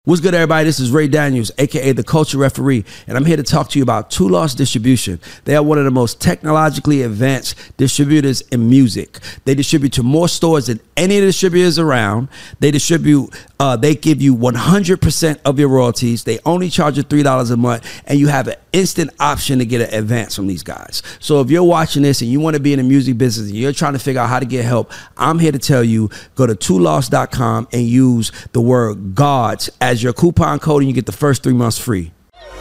What's good, everybody? This is Ray Daniels, aka the Culture Referee, and I'm here to talk to you about Two Lost Distribution. They are one of the most technologically advanced distributors in music. They distribute to more stores than any of the distributors around. They distribute, they give you 100% of your royalties. They only charge you $3 a month, and you have an instant option to get an advance from these guys. So if you're watching this and you want to be in the music business and you're trying to figure out how to get help, I'm here to tell you, go to twolost.com and use the word GODS as your coupon code, and you get the first 3 months free.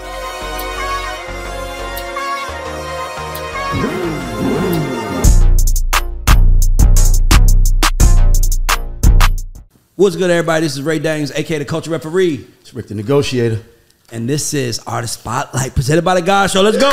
What's good, everybody? This is Ray Daniels, aka the Culture Referee. It's Rick the Negotiator. And this is Artist Spotlight presented by the God Show. Let's go.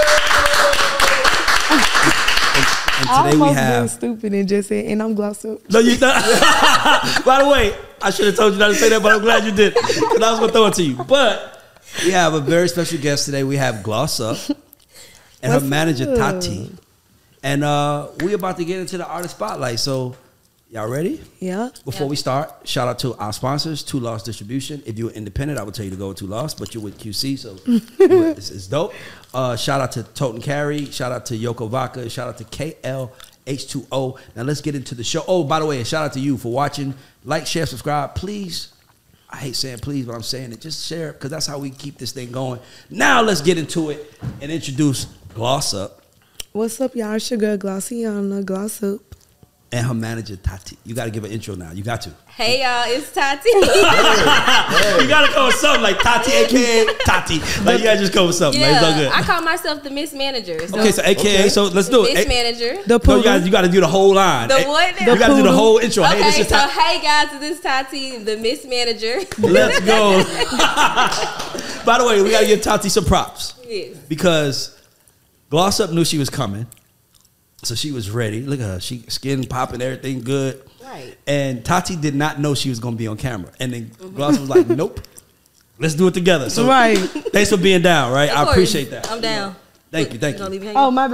And today we have stupid and just said, and I'm glossed up. No, you not. By the way, I should have told you not to say that, but I'm glad you did, because I was gonna throw it to you. But we have a very special guest today. We have Gloss Up and her manager Tati, and we about to get into the Artist Spotlight. So y'all ready? Yeah. Before we start, shout out to our sponsors, Two Lost Distribution. If you're independent, I would tell you to go with Two Lost, but you're with QC, so it's dope. Shout out to Tote and Carry. Shout out to Yoko Vodka. Shout out to KLH2O. Now let's get into the show. Oh, by the way, shout out to you for watching. Like, share, subscribe. Please, I hate saying please, but I'm saying it. Just share it, because that's how we keep this thing going. Now let's get into it and introduce Gloss Up. What's up, y'all? It's your girl Glossiana, Gloss Up. And her manager, Tati. You got to give an intro now. You got to. Hey, y'all. It's Tati. You got to go with something like Tati, a.k.a. Tati. Like, you got to just go with something. Yeah, like, it's all good. I call myself the Miss Manager. So Okay, so a.k.a. So let's do it. Miss Manager. The No, you got to do the whole line. The what? You got to do the whole intro. Okay, Hey, this is so Tati. hey, guys. This is Tati, the Miss Manager. Let's go. By the way, we got to give Tati some props. Yes. Because Gloss Up knew she was coming. So she was ready. Look at her. She skin popping, everything good. Right. And Tati did not know she was going to be on camera. And then Gloss was like, nope. Let's do it together. So Right. thanks for being down, right? I appreciate that. I'm down. Thank you. Gonna leave me hanging? Oh, my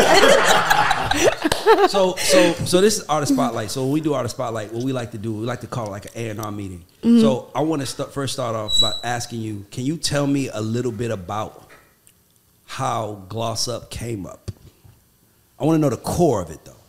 bad. So this is Artist Spotlight. So when we do Artist Spotlight, what we like to do, we like to call it like an A&R meeting. Mm-hmm. So I want to first start off by asking you, can you tell me a little bit about how Gloss Up came up? I want to know the core of it, though.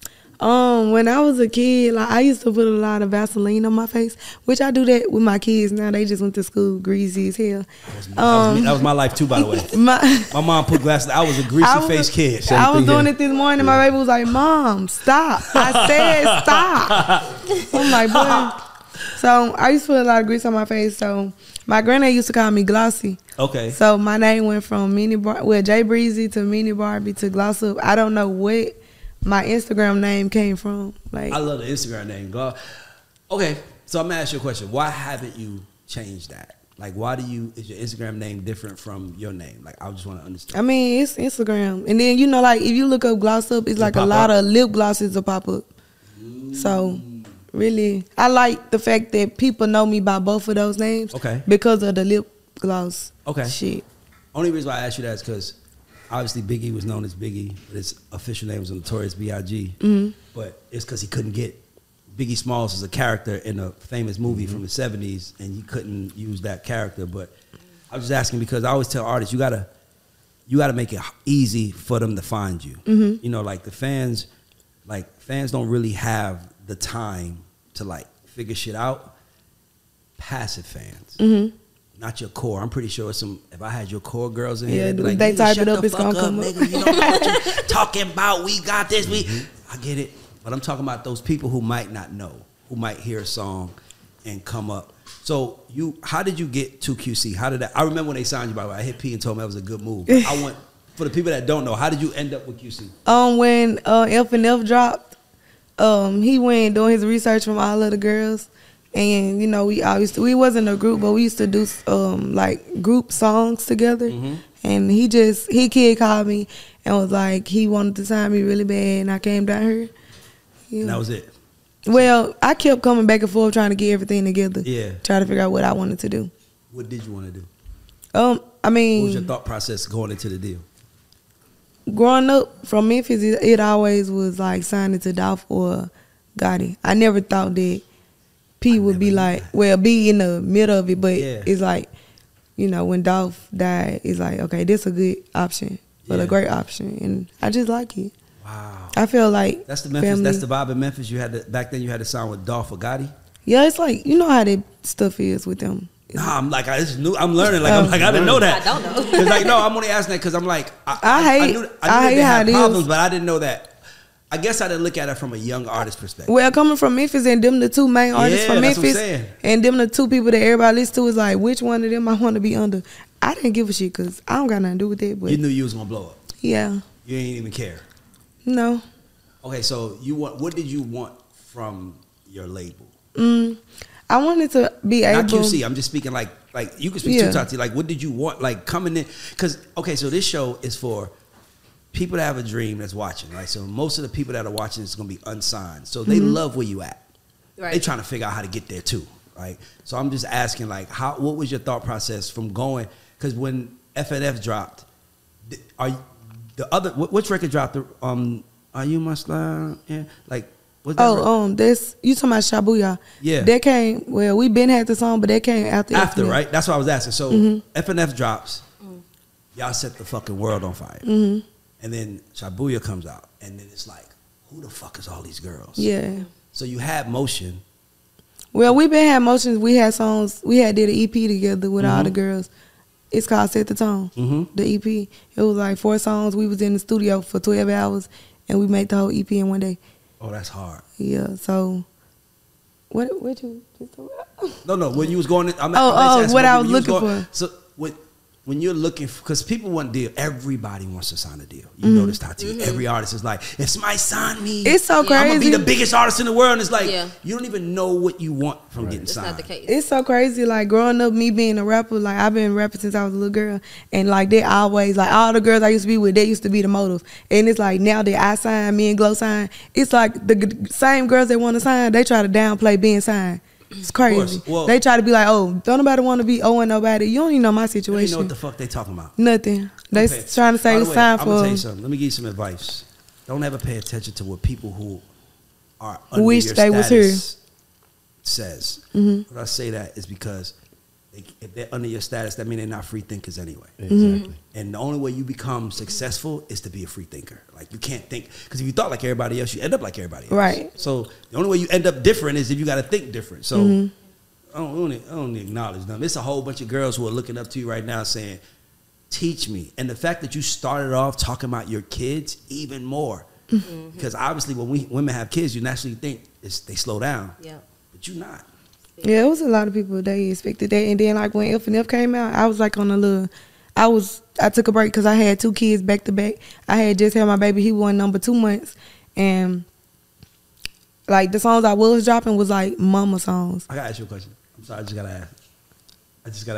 When I was a kid, like I used to put a lot of Vaseline on my face, which I do that with my kids now. They just went to school greasy as hell. That was my life too, by the way. My mom put glasses. I was a greasy-faced kid. I was doing it this morning. My baby was like, "Mom, stop!" I said, "Stop." I'm like, "Boy." So I used to put a lot of grease on my face. So my granddad used to call me Glossy. Okay. So my name went from Jay Breezy to Mini Barbie to Gloss Up. I don't know what my Instagram name came from. Like, I love the Instagram name. Okay, so I'm gonna ask you a question. Why haven't you changed that? Like, is your Instagram name different from your name? Like, I just want to understand. I mean, it's Instagram. And then, you know, like, if you look up Gloss Up, it's like a lot of lip glosses will pop up. So, really, I like the fact that people know me by both of those names. Okay. Because of the lip gloss. Okay. Shit. Only reason why I asked you that is because obviously Biggie was known as Biggie, but his official name was Notorious B.I.G. Mm-hmm. But it's because he couldn't get Biggie Smalls as a character in a famous movie from the 70s, and he couldn't use that character. But I was just asking because I always tell artists, you gotta make it easy for them to find you. Mm-hmm. You know, like the fans don't really have the time to like figure shit out. Passive fans. Mm-hmm. Not your core. I'm pretty sure if I had your core girls in here, Yeah, they type it up, it's gonna come up. Nigga, you don't know what you're talking about. We got this. I get it. But I'm talking about those people who might not know, who might hear a song and come up. So how did you get to QC? I remember when they signed you, by the way. I hit P and told me that was a good move. But for the people that don't know, how did you end up with QC? When F and F dropped, he went doing his research from all of the girls. And, you know, we wasn't a group, but we used to do, like, group songs together. Mm-hmm. And he kid called me and was like, he wanted to sign me really bad, and I came down here. Yeah. And that was it? Well, I kept coming back and forth trying to get everything together. Yeah. Try to figure out what I wanted to do. What did you want to do? I mean. What was your thought process going into the deal? Growing up from Memphis, it always was like signing to Dolph or Gotti. I never thought that P would be like, well, be in the middle of it, but Yeah. it's like, you know, when Dolph died, it's like, okay, this a good option, but Yeah. a great option, and I just like it. Wow. I feel like That's the Memphis. family. That's the vibe in Memphis. You had to, back then. You had to sign with Dolph or Gotti. Yeah, it's like, you know how that stuff is with them. It's- Nah, I'm like, it's new. I'm learning. Like, I'm like, I didn't know that. I don't know. Cause like, no, I'm only asking that because I'm like, I hate- knew I that hate they how had it is. problems, but I didn't know that. I guess I didn't look at it from a young artist perspective. Well, coming from Memphis and them the two main artists Yeah, from that's what I'm Memphis, saying. and them the two people that everybody listens to is like, which one of them I want to be under? I didn't give a shit because I don't got nothing to do with that. But You knew you was gonna blow up. yeah, You ain't even care. no. Okay, so what did you want from your label? I wanted to be able. Not QC. I'm just speaking like you can speak Yeah. to Tati. Like, what did you want? Like coming in, because okay, so this show is for people that have a dream that's watching, right? So most of the people that are watching is gonna be unsigned, so they love where you at. Right. They trying to figure out how to get there too, right? So I'm just asking, like, what was your thought process from going? Because when FNF dropped, which record dropped? Are You My Slide? Yeah, like. What's that record? That's you talking about Shabuya? Yeah. that came. Well, we been had the song, but that came after. After, FNF. right? That's what I was asking. So FNF drops, y'all set the fucking world on fire, and then Shabuya comes out, and then it's like, who the fuck is all these girls? Yeah. So you had Motion. Well, we been had motions. We had songs. We had did an EP together with all the girls. It's called Set the Tone. The EP. It was like 4 songs. We was in the studio for 12 hours, and we made the whole EP in one day. Oh, that's hard. Yeah. So, what you just talk about? No. When you was going, I'm Oh, asking what I when was you looking going- for. So when you're looking, because people want a deal, everybody wants to sign a deal. You know this, Tati. Every artist is like, if somebody sign me, It's so I'm gonna be crazy. the biggest artist in the world. And it's like, Yeah. you don't even know what you want from getting That's signed. not the case. It's so crazy. Like growing up, me being a rapper, like I've been rapping since I was a little girl, and like they always like all the girls I used to be with, they used to be the motive. And it's like now that I sign, me and Glow sign, it's like the same girls that want to sign, they try to downplay being signed. It's crazy. Well- they try to be like, oh, don't nobody want to be owing nobody. You don't even know my You situation. know what the fuck they talking about. Nothing. They Okay. trying to say By the it's way, sign I'm gonna tell you for. something. Let me give you some advice. Don't ever pay attention to what people who are under Wish your they was here. status says. Mm-hmm. When I say that is because if they're under your status, that means they're not free thinkers anyway. Exactly. And the only way you become successful is to be a free thinker. Like you can't think, because if you thought like everybody else, you end up like everybody else. Right. So the only way you end up different is if you got to think different. So Mm-hmm. I don't acknowledge them. It's a whole bunch of girls who are looking up to you right now saying, teach me. And the fact that you started off talking about your kids even more. Because obviously when women have kids, you naturally think they slow down. Yeah. But you're not. Yeah, it was a lot of people they expected that, and then like when FNF came out, I was like on a little. I took a break because I had 2 kids back to back. I had just had my baby. He was number 2 months, and like the songs I was dropping was like mama songs. I got to ask you a question. I'm sorry, I just got to ask. I just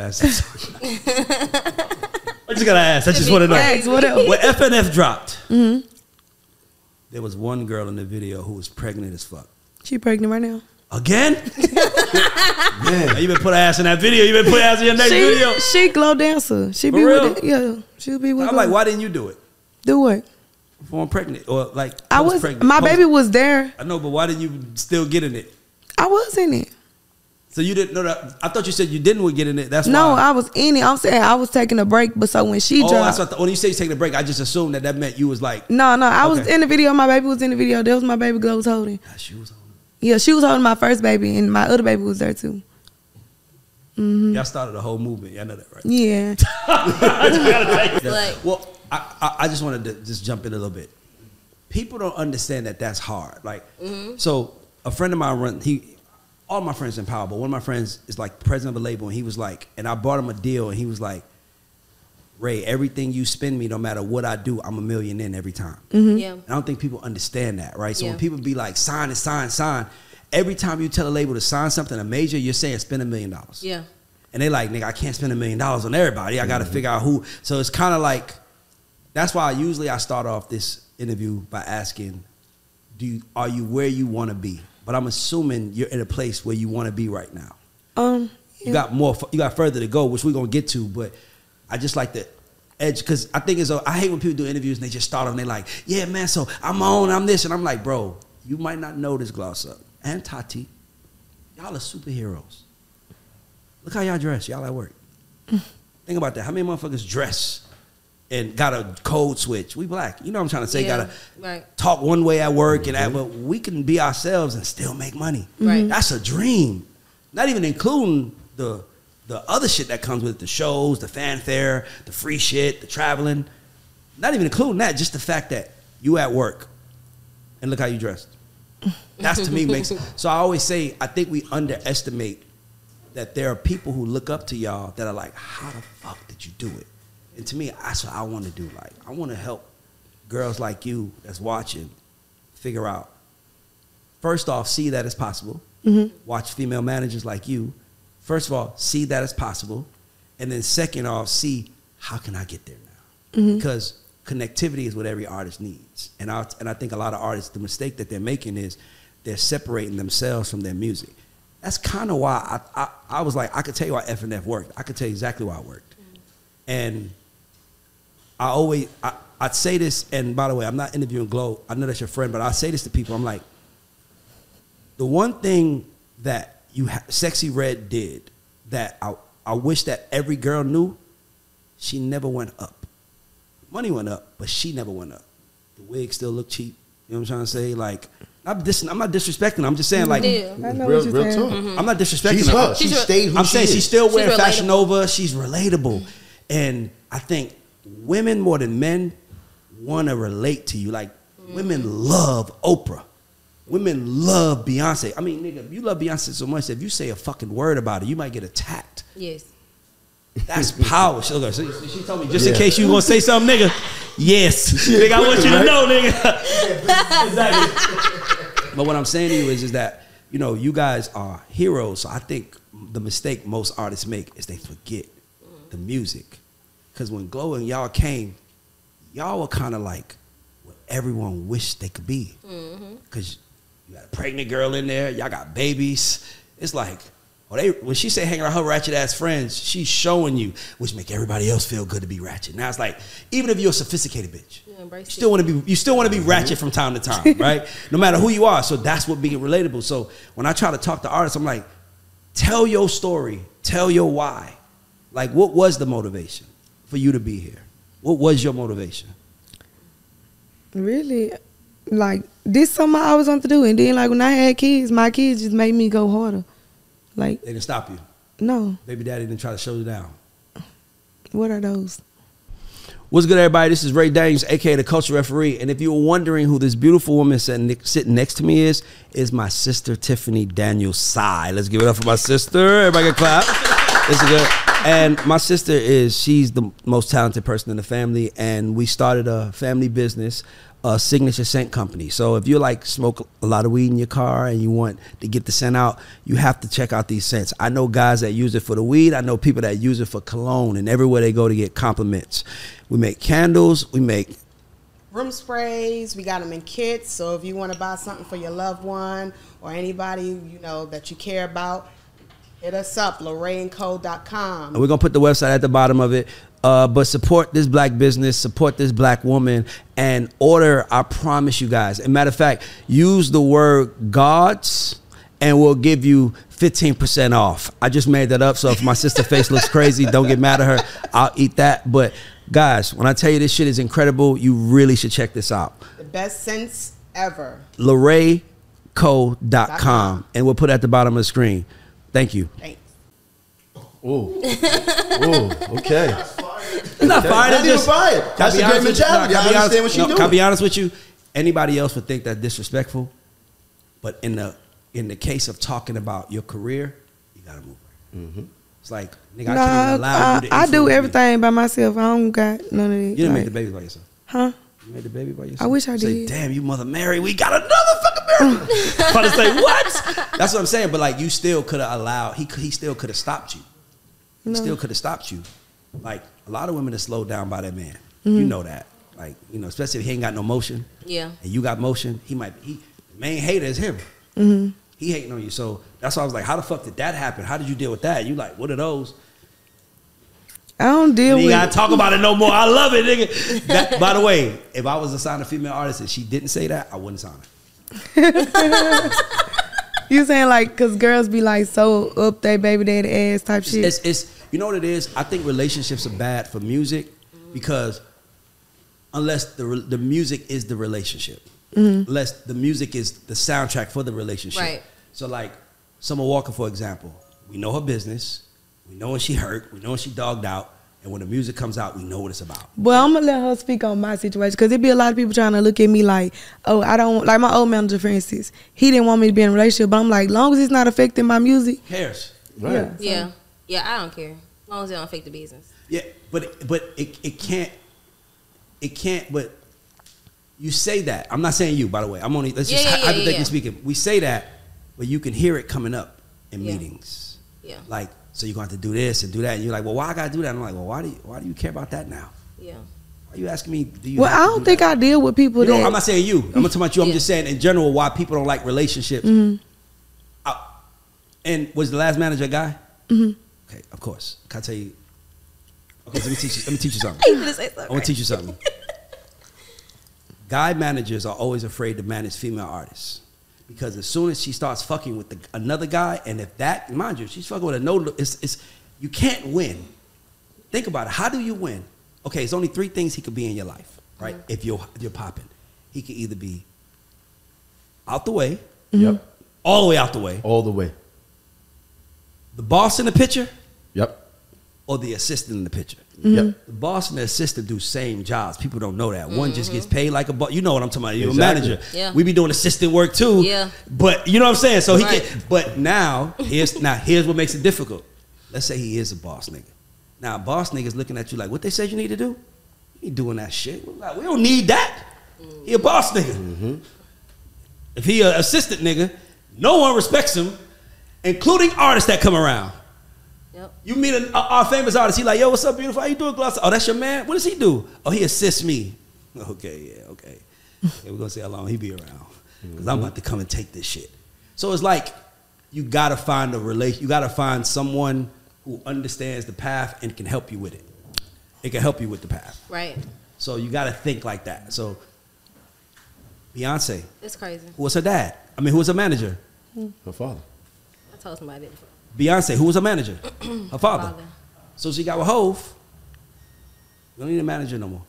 got to ask. I just want to know. Ask, what else? When FNF dropped, there was one girl in the video who was pregnant as fuck. She pregnant right now. Again? Man, you been put her ass in that video. You been put her ass in your next video. She glow dancer. She For be real? with it. Yeah, she'll be with. I'm like, why didn't you do it? Do what? Born pregnant or like I was. post-pregnant? My Post- baby was there. I know, but why didn't you still get in it? I was in it. So you didn't know that? I thought you said you didn't get in it. That's No, why. I was in it. I'm saying I was taking a break, but so when she Oh, dropped, that's what when you say you're taking a break, I just assumed that meant you was like, no, I was Okay. in the video. My baby was in the video. That was my baby Glow was holding. ah, she was on. Yeah, she was holding my first baby, and my other baby was there too. Y'all started a whole movement. Y'all know that, right? Yeah. Like, Well, I just wanted to just jump in a little bit. People don't understand that that's hard. Like, so a friend of mine all my friends in power, but one of my friends is like president of a label, and he was like, and I bought him a deal, and he was like, Ray, everything you spend me, no matter what I do, I'm $1 million in every time. yeah. And I don't think people understand that, right? So Yeah. when people be like, sign, every time you tell a label to sign something, a major, you're saying spend $1 million. Yeah. And they like, nigga, I can't spend $1 million on everybody. I got to figure out who. So it's kind of like, that's why I start off this interview by asking, are you where you want to be? But I'm assuming you're in a place where you want to be right now. You Yeah. got further to go, which we're gonna get to. But I just like the edge, because I think I hate when people do interviews and they just start off and they like, yeah, man. So I'm this, and I'm like, bro, you might not know this Gloss Up and Tati Y'all are superheroes. Look how y'all dress. Y'all at work. Think about that. How many motherfuckers dress and got a code switch? We black. You know what I'm trying to say? Yeah, Gotta talk one way at work, but we can be ourselves and still make money. Right. That's a dream. Not even including the other shit that comes with it, the shows, the fanfare, the free shit, the traveling. Not even including that, just the fact that you at work and look how you dressed. That's to me makes it. So I always say, I think we underestimate that there are people who look up to y'all that are like, how the fuck did you do it? And to me, that's what I want to do. Like, I want to help girls like you that's watching figure out, first off, see that it's possible. Watch female managers like you. First of all, see that it's possible. And then second off, see how can I get there now? Because connectivity is what every artist needs. And I think a lot of artists, the mistake that they're making is they're separating themselves from their music. That's kind of why I was like, I could tell you why F&F worked. I could tell you exactly why it worked. And I'd say this, and by the way, I'm not interviewing Glow. I know that's your friend, but I say this to people. I'm like, the one thing that Sexy Red did that I wish that every girl knew, she never went up. Money went up, but she never went up. The wig still looked cheap. You know what I'm trying to say? Like, I'm not disrespecting her. I'm just saying, like, I know real, what you're real saying. talk. I'm not disrespecting She's her. her. She stayed who I'm she saying is. she's still wearing She's Fashion relatable. Nova. She's relatable. And I think women more than men want to relate to you. Like, women love Oprah. Women love Beyonce. I mean, nigga, you love Beyonce so much that if you say a fucking word about it, you might get attacked. Yes. That's power. She told me, just in case you gonna say something, nigga. Yes. Nigga, I want you to know, nigga. Exactly. But what I'm saying to you is that, you know, you guys are heroes. So I think the mistake most artists make is they forget the music. Because when Glow and y'all came, y'all were kind of like what everyone wished they could be. Because you got a pregnant girl in there, y'all got babies. It's like, when she say hang around her ratchet ass friends, she's showing you, which make everybody else feel good to be ratchet. Now it's like, even if you're a sophisticated bitch, you still want to be ratchet from time to time, right? No matter who you are. So that's what being relatable. So when I try to talk to artists, I'm like, tell your story, tell your why. Like, what was the motivation for you to be here? What was your motivation? Really, like, this something I always wanted to do. And then, like, when I had kids, my kids just made me go harder. Like, They didn't stop you. no, Baby daddy didn't try to show you down. what are those? What's good, everybody? This is Ray Daniels, a.k.a. the Culture Referee. And if you were wondering who this beautiful woman sitting next to me is my sister, Tiffany Daniels Sy. Let's give it up for my sister. Everybody can clap. This is good. And my sister she's the most talented person in the family. And we started a family business, a Signature Scent Company. So if you like smoke a lot of weed in your car and you want to get the scent out, you have to check out these scents. I know guys that use it for the weed. I know people that use it for cologne, and everywhere they go to get compliments. We make candles. We make room sprays. We got them in kits. So if you want to buy something for your loved one or anybody, you know, that you care about, hit us up, LorraineCo.com. and we're going to put the website at the bottom of it. But support this black business, support this black woman, and order, I promise you guys. And matter of fact, use the word gods and we'll give you 15% off. I just made that up, so if my sister face looks crazy, don't get mad at her. I'll eat that. But guys, when I tell you this shit is incredible, you really should check this out. The best scents ever. LorraineCo.com. And we'll put it at the bottom of the screen. Thank you. Thanks. Ooh. Ooh, okay. It's not fired. Not even fired. That's a great mentality. I understand what she's doing. Can I be honest with you? Anybody else would think that's disrespectful, but in the case of talking about your career, you gotta move. It's like, nigga, I can't even allow you to I do influence me. everything by myself. I don't got none of it. You didn't make like, the baby by yourself. huh? You made the baby by yourself. I wish I Say, did. damn, you Mother Mary, we got another fucking miracle. I'm about to say what? That's what I'm saying. But like, you still could have allowed. He still could have stopped you. He still could have stopped you. Like, a lot of women are slowed down by that man. You know that. Like, you know, especially if he ain't got no motion. Yeah. And you got motion, the main hater is him. He hating on you. So that's why I was like, how the fuck did that happen? How did you deal with that? You like, what are those? I don't deal You with gotta talk about it no more. I love it, nigga. That, by the way, if I was to sign a female artist and she didn't say that, I wouldn't sign her. You saying like, cause girls be like so up their baby daddy ass type shit. It's you know what it is. I think relationships are bad for music because unless the music is the relationship, unless the music is the soundtrack for the relationship. Right. So like Summer Walker, for example, we know her business, we know when she hurt, we know when she dogged out, and when the music comes out, we know what it's about. Well, I'm gonna let her speak on my situation because it be a lot of people trying to look at me like, oh, I don't like my old manager, for instance. He didn't want me to be in a relationship, but I'm like, long as it's not affecting my music. Who cares? Right. Yeah. Yeah, I don't care. As long as it don't affect the business. Yeah, but it can't. But you say that. I'm not saying you, by the way. I'm only let's just hypothetically speaking. We say that, but you can hear it coming up in meetings. Yeah. Like, so you're going to have to do this and do that, and you're like, well, why I gotta do that? And I'm like, well, why do you care about that now? Yeah. Why are you asking me? Do you? Well, I don't think I deal with people You know, that. I'm not saying you. I'm not talking about you. I'm just saying in general why people don't like relationships. And was the last manager a guy? Okay, of course. Can I tell you? Okay, so let me teach you something. I want to teach you something. Guy managers are always afraid to manage female artists because as soon as she starts fucking with another guy, and if that, mind you, she's fucking with a no, it's you can't win. Think about it. How do you win? Okay, it's only 3 things he could be in your life, right? If you're popping, he could either be out the way, Yep. all the way out the way, All the way. the boss in the picture, Yep. or the assistant in the picture. Yep. The boss and the assistant do same jobs. People don't know that. One just gets paid like a boss. You know what I'm talking about. You're Exactly. a manager. Yeah. We be doing assistant work too. Yeah. But you know what I'm saying? So he Right. can but here's what makes it difficult. Let's say he is a boss nigga. Now a boss nigga's looking at you like, what they said you need to do? You ain't doing that shit. We're like, we don't need that. He a boss nigga. If he a assistant nigga, no one respects him, including artists that come around. Yep. You meet our famous artist, he like, yo, what's up, beautiful? How you doing, Gloss? Oh, that's your man? What does he do? Oh, he assists me. Okay, yeah, okay. We're going to see how long he be around. Because I'm about to come and take this shit. So it's like, you got to find you got to find someone who understands the path and can help you with it. It can help you with the path. Right. So you got to think like that. So Beyonce, It's crazy. who was her dad? I mean, who was her manager? Her father. I told somebody that before. Beyonce, who was her manager? Her father. Father. So she got with Hove. You don't need a manager no more.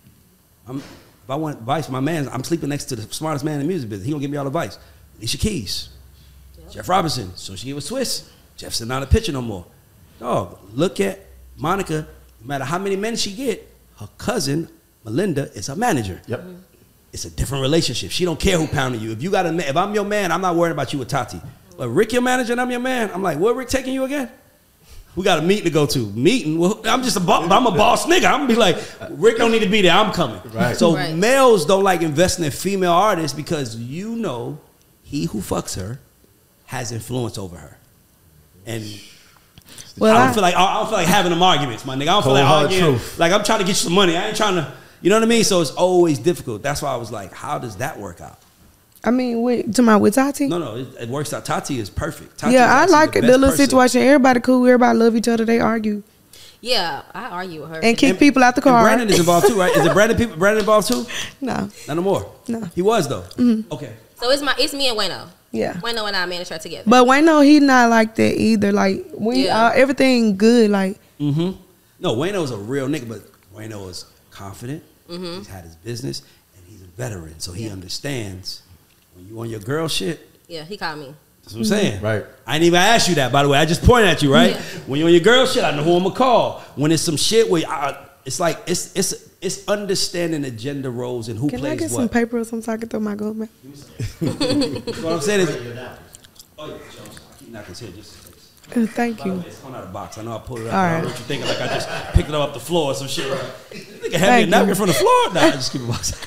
If I want advice from my man, I'm sleeping next to the smartest man in the music business. He gonna give me all advice. Alicia Keys, Jeff Robinson. So she was Swiss. Jeff's not a pitcher no more. Dog, look at Monica. No matter how many men she get, her cousin Melinda is her manager. Yep. It's a different relationship. She don't care who pounding you. If I'm your man, I'm not worried about you with Tati. But Rick, your manager, and I'm your man. I'm like, where Rick taking you again? We got a meeting to go to. Meeting? Well, I'm a boss nigga. I'm gonna be like, Rick don't need to be there. I'm coming. Right. So Right. males don't like investing in female artists because you know he who fucks her has influence over her. And Well, I don't feel like having them arguments, my nigga. I don't feel like Cold hard arguing. truth. Like I'm trying to get you some money. I ain't trying to, you know what I mean? So it's always difficult. That's why I was like, how does that work out? I mean, with Tati. No, it works out. Tati is perfect. Tati Yeah, is I actually like it. The best little person. situation. Everybody cool. Everybody love each other. They argue Yeah, I argue with her. and kick people out the And car. Brandon is involved too, right? Is it Brandon involved too? No. Not no more. No. He was though. Okay. So it's me and Wayno. Yeah. Wayno and I manage her together. But Wayno, he not like that either. Like we, Yeah. everything good. Like No, Wayno's a real nigga, but Wayno is confident. He's had his business, and he's a veteran, so he understands when you on your girl shit. Yeah, he called me. That's what I'm saying. Right. I didn't even ask you that, by the way. I just pointed at you, right? Yeah. When you're on your girl shit, I know who I'm gonna call. When it's some shit where it's like it's understanding the gender roles and who can plays I get what. some paper or something so I can throw my gold back? What I'm saying is, oh yeah, I keep knocking his head just in case. Thank By the you. way, it's coming out of the box. I know I pulled it up. All I don't right. know what you're thinking. Like I just picked it up off the floor or some shit. Right? Nigga had me a Thank napkin you. from the floor. Nah, I just keep it box.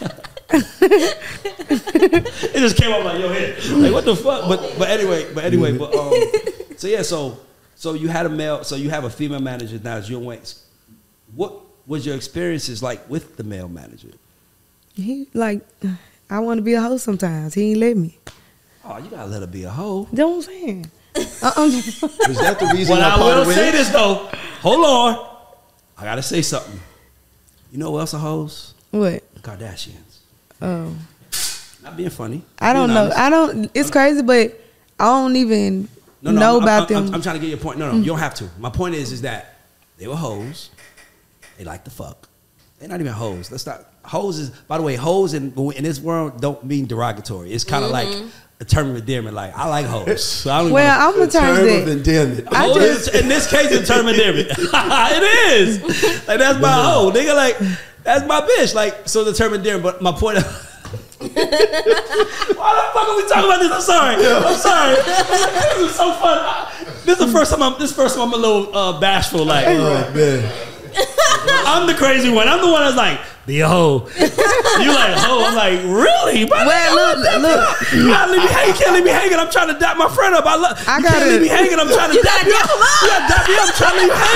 It just came up like your head. Like what the fuck? But anyway. So yeah. So you had a male. So you have a female manager now. It's you and Wayne. What was your experiences like with the male manager? He like, I want to be a hoe sometimes. He ain't let me. Oh, you gotta let her be a hoe. You know what I'm saying? Is that the reason? Well, I y'all will parted say ways? this though. Hold on. I gotta say something. You know who else are hoes? What? The Kardashians. Oh, Not being funny. I don't Being know. honest. I don't. It's crazy, but I don't even know about them. I'm trying to get your point. No, you don't have to. My point is that they were hoes. They like to fuck. They're not even hoes. Let's not. Hoes is, by the way, hoes in this world don't mean derogatory. It's kind of like a term of endearment. Like, I like hoes. So I don't well, I'm a term of endearment. Hoes in this case, it's a term of endearment. It is. Like, that's my hoe. Nigga, like, that's my bitch. Like, so the term of endearment. But my point why the fuck are we talking about this? I'm sorry. This is so fun. This is the first time I'm a little bashful. Like, Oh, man. I'm the crazy one. I'm the one that's like, be a hoe. You like hoe? I'm like, really? Well, look. You can't leave me hanging. I'm trying to dap my friend up. You can't leave me hanging. I'm trying to dap you up. You gotta dap me up. I'm trying to leave you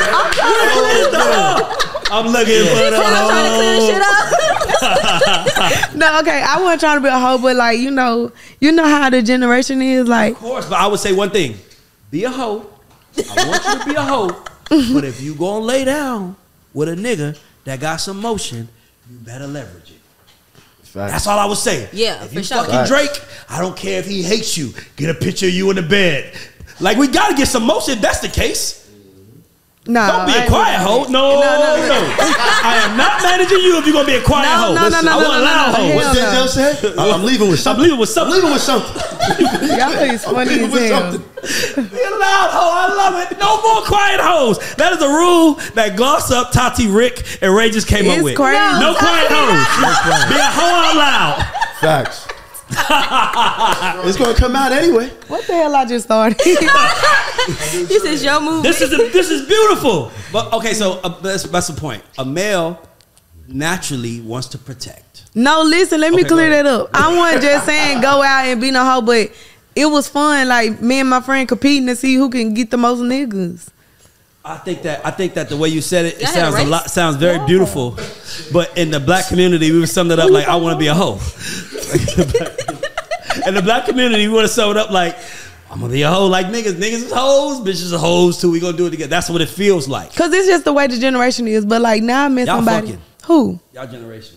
hanging. I'm looking for the hoe. I'm trying to clear this shit up. No, okay. I wasn't trying to be a hoe, but like you know how the generation is. Like, Of course, but I would say one thing: be a hoe. I want you to be a hoe. But if you gonna lay down with a nigga that got some motion, you better leverage it. That's all I would say. Yeah, if for you sure. fucking Drake, I don't care if he hates you. Get a picture of you in the bed. Like, we gotta get some motion. If that's the case. no, Don't be a quiet hoe. No. I am not managing you if you're gonna be a quiet hoe. No. I want a loud hoe. Hell What Denzel said? I'm leaving with something. I'm leaving with something. I'm leaving with something. Y'all is funny as hell. Be a loud hoe. I love it. No more quiet hoes. That is a rule that Gloss Up, Tati, Rick, and Ray just came up It's with. crazy. No quiet hoes. Be a hoe out loud. Facts. It's gonna come out anyway. What the hell I just started? This is your movie. This is beautiful. But okay, so that's the point. A male naturally wants to protect. No, listen, let me Okay, clear go ahead. that up. I wasn't just saying go out and be no hoe, but it was fun. Like me and my friend competing to see who can get the most niggas. I think that the way you said it, Y'all had a race? sounds very beautiful. But in the black community, we would sum it up like, I want to be a hoe. In the black community, we want to sum it up like, I'm gonna be a hoe. Like, niggas is hoes, bitches are hoes too. We gonna do it together. That's what it feels like. Cause it's just the way the generation is. But like now I met Y'all somebody. fucking. Who? Y'all generation.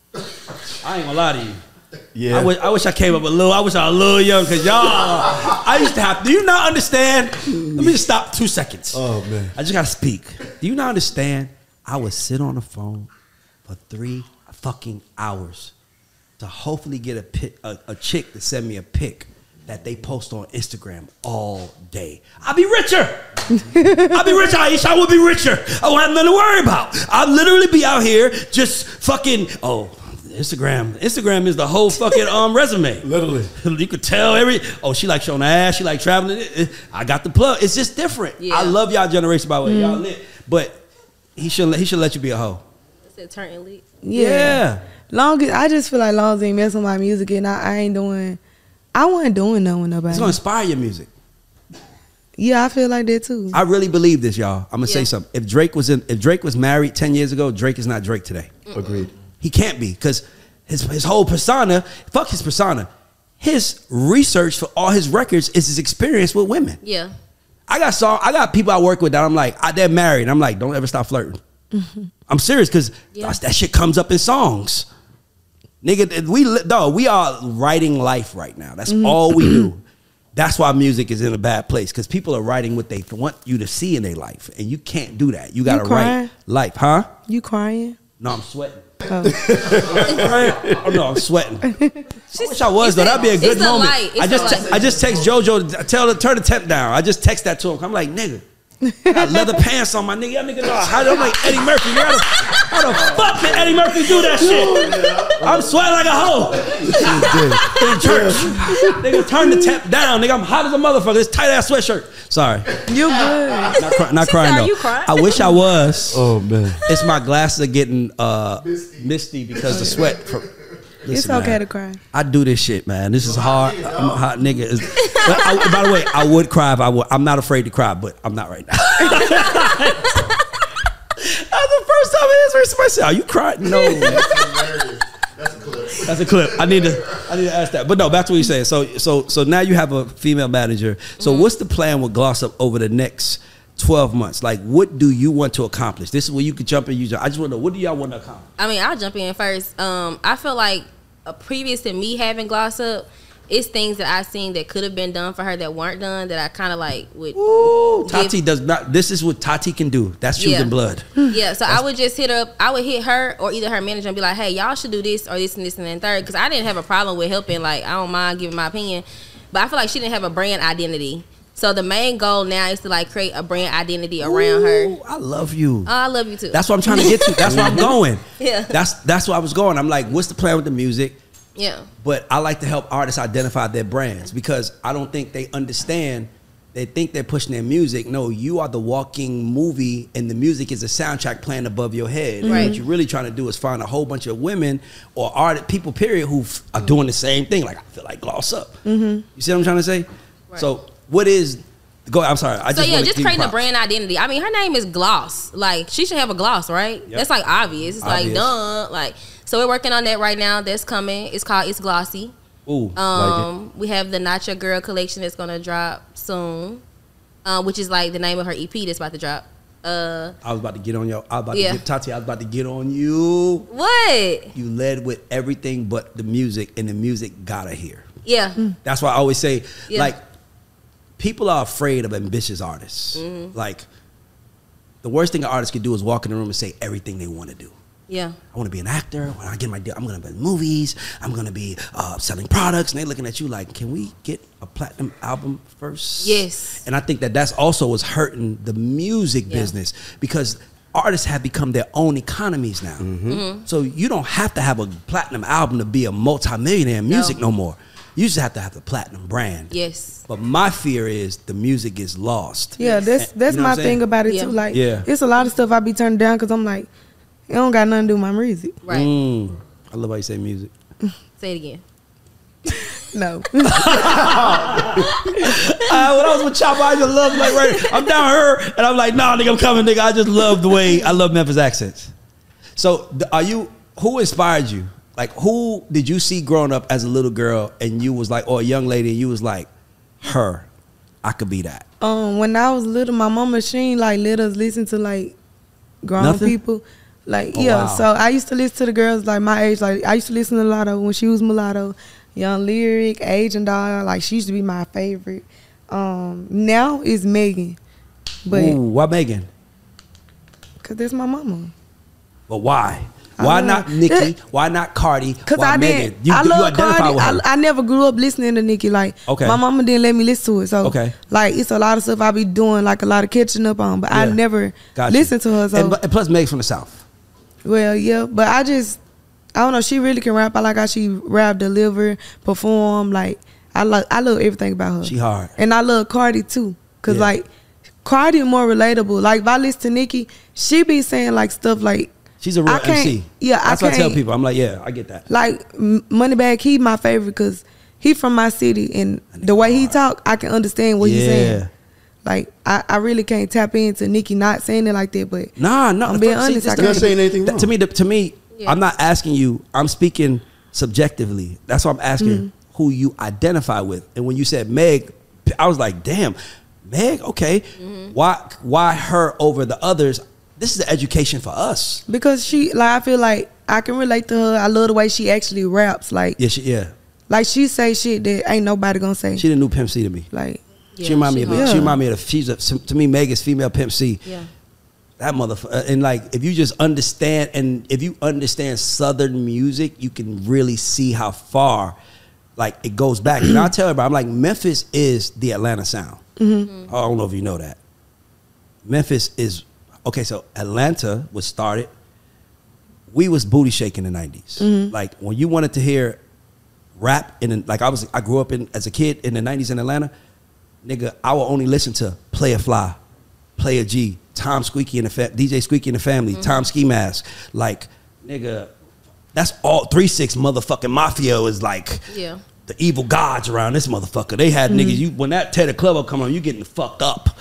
I ain't gonna lie to you. Yeah. I wish I came up a little. I wish I was a little young, because y'all. I used to have. Do you not understand? Let me just stop 2 seconds. Oh man. I just gotta speak. Do you not understand? I would sit on the phone for 3 fucking hours to hopefully get a chick to send me a pic that they post on Instagram all day. I'll be richer. I'll be richer, Aisha. I will be richer. I won't have nothing to worry about. I'll literally be out here just fucking. Instagram is the whole fucking resume. Literally. You could tell she like showing her ass, she like traveling. I got the plug. It's just different. Yeah. I love y'all generation, by the way. Y'all lit. But he should let you be a hoe. It's turn elite. Yeah. Long as I just feel like long as they mess with my music and I wasn't doing nothing with nobody. It's gonna inspire your music. Yeah, I feel like that too. I really believe this, y'all. I'm gonna say Yeah. something. If Drake was married 10 years ago, Drake is not Drake today. Agreed. He can't be, because his whole persona, fuck his persona. His research for all his records is his experience with women. Yeah. I got people I work with that I'm like, they're married. I'm like, don't ever stop flirting. I'm serious, because that shit comes up in songs. Nigga, we are writing life right now. That's all we do. That's why music is in a bad place, because people are writing what they want you to see in their life, and you can't do that. You gotta crying? write life, huh? You crying? No, I'm sweating. Oh. Oh no, I'm sweating. I wish I was though. That'd be a good it's the moment. light. It's I just text JoJo to tell her turn the temp down. I just text that to him. I'm like, nigga, I got leather pants on my nigga. Y'all nigga know I'm like Eddie Murphy. How the fuck did Eddie Murphy do that shit? I'm sweating like a hoe in church. Nigga, turn the temp down. Nigga, I'm hot as a motherfucker. This tight ass sweatshirt. Sorry, You good? not crying Are though. you crying? I wish I was. Oh man. It's my glasses are getting misty because of sweat. It's Listen, okay man, to cry. I do this shit, man. This is hard. I'm a hot nigga. But by the way, I would cry if I would. I'm not afraid to cry, but I'm not right now. That's the first time I answered somebody say, "Are you crying?" No. That's a clip. I need to ask that. But no, back to what you're saying. So now you have a female manager. So what's the plan with Gloss Up over the next 12 months? Like, what do you want to accomplish? This is where you could jump in. I just want to know, what do y'all want to accomplish? I mean, I'll jump in first. I feel like previous to me having Gloss Up, it's things that I seen that could have been done for her that weren't done that I kind of like would. Ooh, Tati does not. This is what Tati can do. That's choosing blood. Yeah, so I would just hit her or either her manager and be like, hey, y'all should do this or this and this and then third, because I didn't have a problem with helping. Like, I don't mind giving my opinion, but I feel like she didn't have a brand identity. So the main goal now is to like create a brand identity around her. I love you. I love you too. That's what I'm trying to get to. That's where I'm going. Yeah. That's where I was going. I'm like, what's the plan with the music? Yeah. But I like to help artists identify their brands, because I don't think they understand. They think they're pushing their music. No, you are the walking movie, and the music is a soundtrack playing above your head. Right. What you're really trying to do is find a whole bunch of women or people, period, who are doing the same thing. Like, I feel like Gloss Up. You see what I'm trying to say? Right. So what is... Go. I'm sorry. Just creating a brand identity. I mean, her name is Gloss. Like, she should have a gloss, right? Yep. That's like obvious. It's Obvious. like duh. Like, so we're working on that right now. That's coming. It's called It's Glossy. Ooh, like it. We have the Not Your Girl collection that's gonna drop soon, which is like the name of her EP that's about to drop. I was about to get on your. I was about Yeah. to get Tati. I was about to get on you. What? You led with everything but the music, and the music gotta hear. Yeah. That's why I always say, Yeah. like, people are afraid of ambitious artists. Like, the worst thing an artist could do is walk in the room and say everything they want to do. Yeah. I want to be an actor. When I get my deal, I'm going to be in movies. I'm going to be selling products. And they're looking at you like, can we get a platinum album first? Yes. And I think that that's also what's hurting the music business, because artists have become their own economies now. So you don't have to have a platinum album to be a multimillionaire in music no more. You just have to have the platinum brand. Yes. But my fear is the music gets lost. Yeah, that's You know what my I'm saying? thing about it Yeah. too. Like, Yeah. it's a lot of stuff I be turning down because I'm like, it don't got nothing to do with my music. Right. I love how you say music. Say it again. No. When I was with Chopper, I just love, like, right, I'm down her, and I'm like, nah, nigga, I'm coming, nigga. I just love the way, I love Memphis accents. So, who inspired you? Like, who did you see growing up as a little girl, and you was like, or a young lady, and you was like, her, I could be that? When I was little, my mama, she ain't like let us listen to like grown Nothing? people. Like, Oh, yeah. wow. So I used to listen to the girls like my age. Like, I used to listen to Lotto when she was Mulatto, Young Lyric, Agent Dog. Like, she used to be my favorite. Now is Megan, but Ooh, why Megan? cause that's my mama. But why? I Why love- not Nicki? Why not Cardi? Cause why I Megan? didn't. I love identify Cardi. with her. I never grew up listening to Nicki. Like, Okay. my mama didn't let me listen to it. So, Okay. like, it's a lot of stuff I be doing, like a lot of catching up on. But I Yeah. never Got you. listened to her. So, and plus Meg's from the South. well, yeah. But I don't know. She really can rap. I like how she rap, deliver, perform. Like, I love everything about her. She hard. And I love Cardi too, cause Yeah. like Cardi more relatable. Like, if I listen to Nicki, she be saying like stuff like, She's a real I can't- MC. yeah, I That's what I tell can't- people. I'm like, yeah, I get that. like Moneybagg, he my favorite because he from my city, and the way he talk, I can understand what he's saying. Like, I really can't tap into Nicki not saying it like that, but Nah, no. I'm being see, honest, this I the- You're not saying anything wrong. To me, Yeah. I'm not asking you. I'm speaking subjectively. That's why I'm asking who you identify with. And when you said Meg, I was like, damn, Meg. Okay, why her over the others? This is the education for us. because she, like, I feel like I can relate to her. I love the way she actually raps. Like, Yeah. like she say shit that ain't nobody gonna say. She the new Pimp C to me. Like, She remind me of hard. She remind me of to me Meg is female Pimp C. Yeah. That motherfucker. And like, if you just understand, and if you understand Southern music, you can really see how far, like, it goes back. And I'll tell everybody, I'm like, Memphis is the Atlanta sound. I don't know if you know that. Memphis is, okay, so Atlanta was started, we was booty shaking in the 90s. Like, when you wanted to hear rap, like, I grew up as a kid in the 90s in Atlanta, nigga, I will only listen to Player Fly, Player G, Tom Squeaky and DJ Squeaky and the Family, Tom Ski Mask. Like, nigga, that's all 3-6 motherfucking Mafia is like Yeah. the evil gods around this motherfucker. They had niggas, when that Teddy Club up come on, you getting fucked up.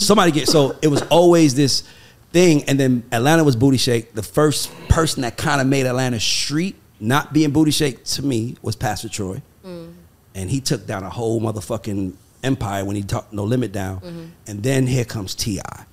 So it was always this thing. And then Atlanta was booty shake. The first person that kind of made Atlanta street not being booty shake to me was Pastor Troy. And he took down a whole motherfucking empire when he talked No Limit down. And then here comes T.I.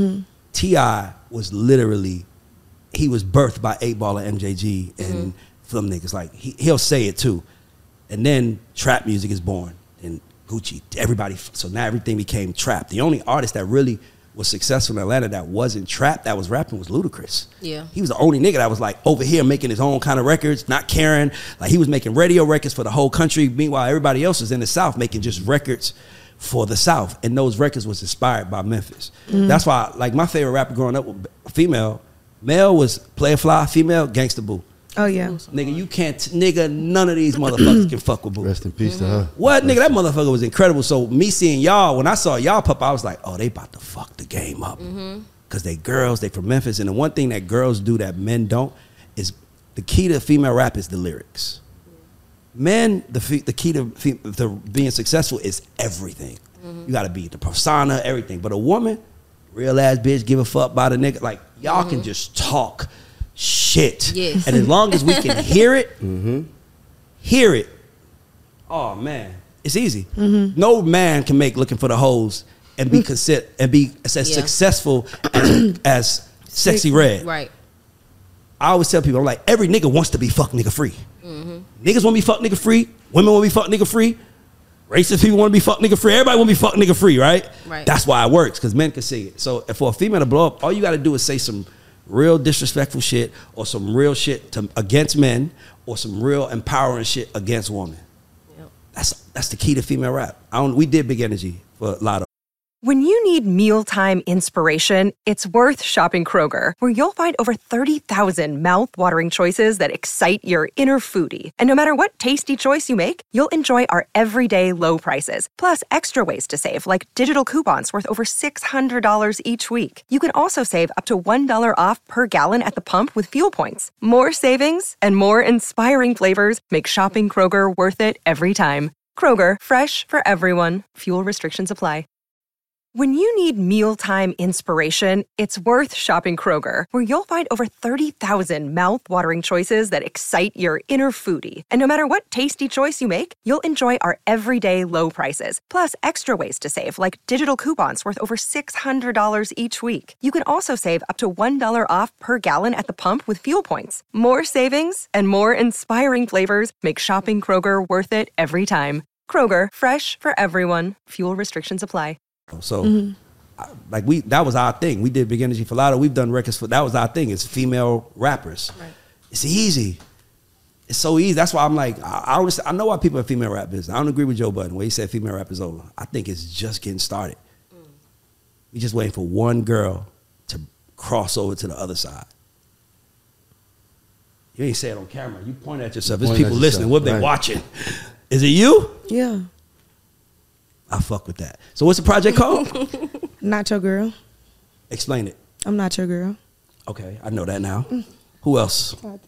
T.I. was literally, he was birthed by 8 Ball and MJG and them niggas. Like, he'll say it too. And then trap music is born. And Gucci, everybody. So now everything became trap. The only artist that really was successful in Atlanta that wasn't trap, that was rapping, was Ludacris. Yeah. He was the only nigga that was like over here making his own kind of records, not caring. Like he was making radio records for the whole country. Meanwhile, everybody else was in the South making just records for the South. And those records was inspired by Memphis. That's why, like, my favorite rapper growing up was female. Male was Player Fly, female, Gangsta Boo. Oh yeah. Nigga, you can't, nigga, none of these motherfuckers can fuck with Boo. Rest in peace to her. What, nigga, that motherfucker was incredible. So me seeing y'all, when I saw y'all pop, I was like, oh, they about to fuck the game up. Because they girls, they from Memphis. And the one thing that girls do that men don't is the key to female rap is the lyrics. Men, the key to being successful is everything. You got to be the persona, everything. But a woman, real ass bitch, give a fuck about a nigga. Like, y'all can just talk shit. Yes. And as long as we can hear it, oh man, it's easy. No man can make Looking for the Hoes and be as successful as Sexy Red. Right. I always tell people, I'm like, every nigga wants to be fuck nigga free. Niggas want to be fuck nigga free. Women want to be fuck nigga free. Racist people want to be fuck nigga free. Everybody want to be fuck nigga free, right? Right. That's why it works, because men can see it. So for a female to blow up, all you got to do is say some real disrespectful shit or some real shit against men or some real empowering shit against women. Yep. That's the key to female rap. We did Big Energy for a lot of. When you need mealtime inspiration, it's worth shopping Kroger, where you'll find over 30,000 mouth-watering choices that excite your inner foodie. And no matter what tasty choice you make, you'll enjoy our everyday low prices, plus extra ways to save, like digital coupons worth over $600 each week. You can also save up to $1 off per gallon at the pump with fuel points. More savings and more inspiring flavors make shopping Kroger worth it every time. Kroger, fresh for everyone. Fuel restrictions apply. When you need mealtime inspiration, it's worth shopping Kroger, where you'll find over 30,000 mouth-watering choices that excite your inner foodie. And no matter what tasty choice you make, you'll enjoy our everyday low prices, plus extra ways to save, like digital coupons worth over $600 each week. You can also save up to $1 off per gallon at the pump with fuel points. More savings and more inspiring flavors make shopping Kroger worth it every time. Kroger, fresh for everyone. Fuel restrictions apply. So, that was our thing. We did Big Energy for Lotto. We've done records that was our thing. It's female rappers. Right. It's easy. It's so easy. That's why I'm like, I know why people are female rap business. I don't agree with Joe Budden when he said female rap is over. I think it's just getting started. We just waiting for one girl to cross over to the other side. You ain't say it on camera. You point at yourself. There's people listening. What they watching? Is it you? Yeah. I fuck with that. So what's the project called? Not Your Girl. Explain it. I'm Not Your Girl. Okay, I know that now. Who else? I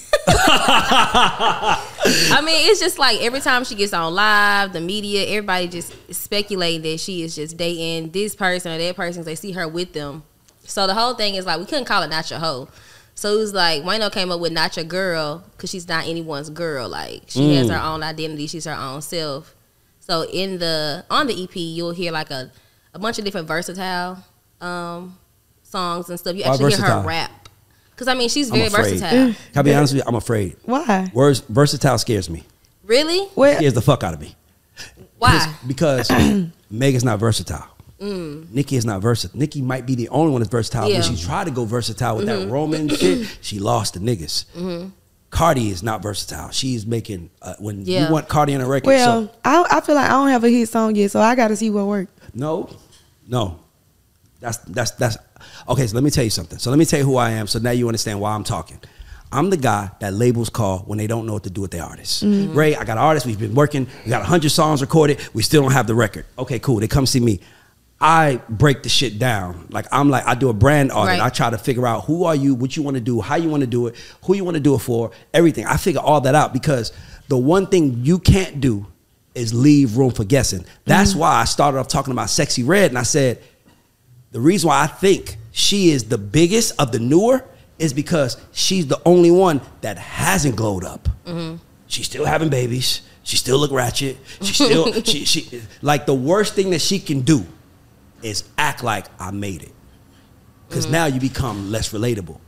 mean, it's just like every time she gets on live, the media, everybody just speculating that she is just dating this person or that person because they see her with them. So the whole thing is like, we couldn't call it Not Your Hoe. So it was like, Wayno came up with Not Your Girl because she's not anyone's girl. Like, she has her own identity. She's her own self. So on the EP, you'll hear like a bunch of different versatile songs and stuff. You actually hear her rap. Because, I mean, she's very versatile. Can I be honest with you? I'm afraid. Why? Versatile scares me. Really? Scares the fuck out of me. Why? Because Megan's not versatile. Nicki is not versatile. Nicki might be the only one that's versatile. When she tried to go versatile with that Roman shit, she lost the niggas. Cardi is not versatile. She's making you want Cardi on a record. Well, so, I feel like I don't have a hit song yet, so I got to see what works. No. That's okay. So let me tell you something. So let me tell you who I am. So now you understand why I'm talking. I'm the guy that labels call when they don't know what to do with their artists. Ray, I got an artist. We've been working. We got 100 songs recorded. We still don't have the record. Okay, cool. They come see me. I break the shit down. I do a brand audit. Right. I try to figure out who are you, what you want to do, how you want to do it, who you want to do it for, everything. I figure all that out because the one thing you can't do is leave room for guessing. That's why I started off talking about Sexy Red, and I said the reason why I think she is the biggest of the newer is because she's the only one that hasn't glowed up. She's still having babies. She still look ratchet. She still she like the worst thing that she can do is act like I made it. Because now you become less relatable.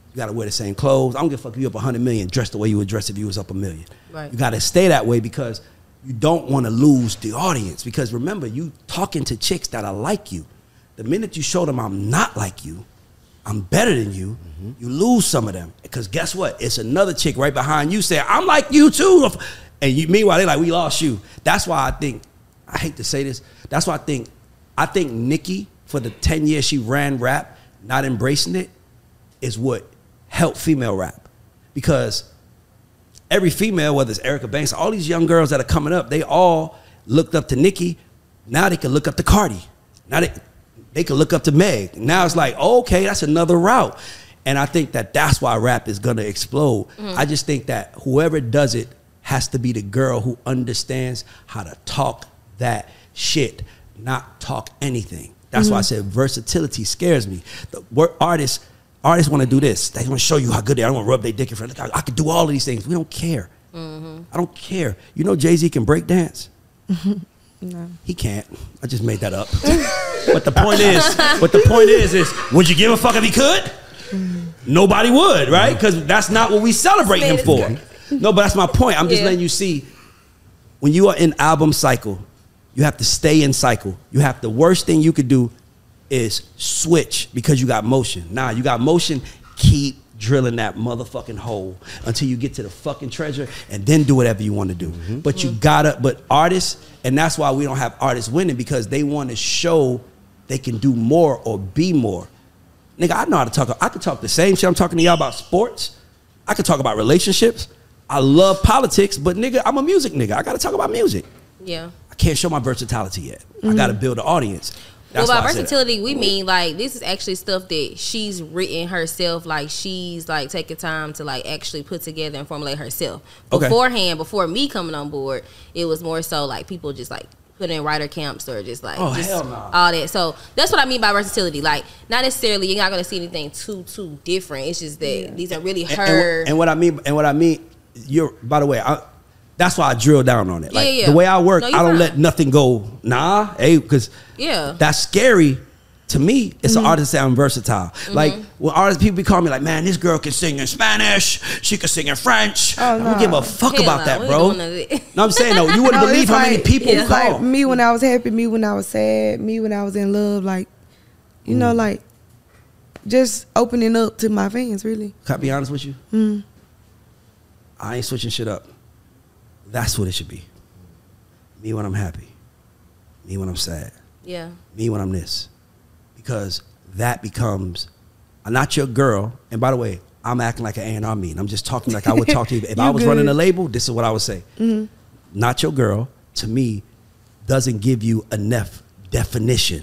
You got to wear the same clothes. I don't give a fuck if you up 100 million, dress the way you would dress if you was up 1 million. Right. You got to stay that way because you don't want to lose the audience. Because remember, you talking to chicks that are like you. The minute you show them I'm not like you, I'm better than you, you lose some of them. Because guess what? It's another chick right behind you saying, I'm like you too. And you, meanwhile, they like, we lost you. That's why I think, I hate to say this, that's why I think Nicki, for the 10 years she ran rap, not embracing it, is what helped female rap. Because every female, whether it's Erica Banks, all these young girls that are coming up, they all looked up to Nicki. Now they can look up to Cardi. Now they can look up to Meg. Now it's like, oh, okay, that's another route. And I think that that's why rap is going to explode. I just think that whoever does it has to be the girl who understands how to talk that shit, not talk anything. That's why I said versatility scares me. The artists want to do this. They want to show you how good they are. I want to rub their dick in front. I can do all of these things. We don't care. I don't care. You know Jay-Z can break dance? No. He can't. I just made that up. But the point is, would you give a fuck if he could? Nobody would, right? Because that's not what we celebrate him for. No, but that's my point. I'm just letting you see, when you are in album cycle, you have to stay in cycle. The worst thing you could do is switch because you got motion. Nah, you got motion, keep drilling that motherfucking hole until you get to the fucking treasure and then do whatever you want to do. But you gotta, but artists, and that's why we don't have artists winning, because they want to show they can do more or be more. Nigga, I know how to talk. I could talk the same shit I'm talking to y'all about sports. I could talk about relationships. I love politics, but nigga, I'm a music nigga. I gotta talk about music. Yeah. I can't show my versatility yet. I gotta build an audience. That's well, by why I said versatility, we mean like this is actually stuff that she's written herself. Like she's like taking time to like actually put together and formulate herself. Okay. Beforehand, before me coming on board, it was more so like people just like put in writer camps or just like hell no. all that. So that's what I mean by versatility. Like not necessarily you're not gonna see anything too different. It's just that these are really her. And what I mean, you're, by the way, that's why I drill down on it. Like Yeah. the way I work, No, I you're don't fine. let nothing go. Nah, because that's scary. To me, it's an artist that I'm versatile. Like when artists, people be calling me like, man, this girl can sing in Spanish, she can sing in French. I don't give a fuck Hell about no, that, we bro. ain't doing none of that. No, I'm saying though, you wouldn't believe it's how many like- people it's call. like me when I was happy, me when I was sad, me when I was in love. Like, you know, like just opening up to my fans, really. Can I be honest with you? I ain't switching shit up. That's what it should be. Me when I'm happy. Me when I'm sad. Yeah. Me when I'm this. Because that becomes, I'm not your girl. And by the way, I'm acting like an A&R meeting. I'm just talking like I would talk to you. If I was running a label, this is what I would say. Not your girl, to me, doesn't give you enough definition.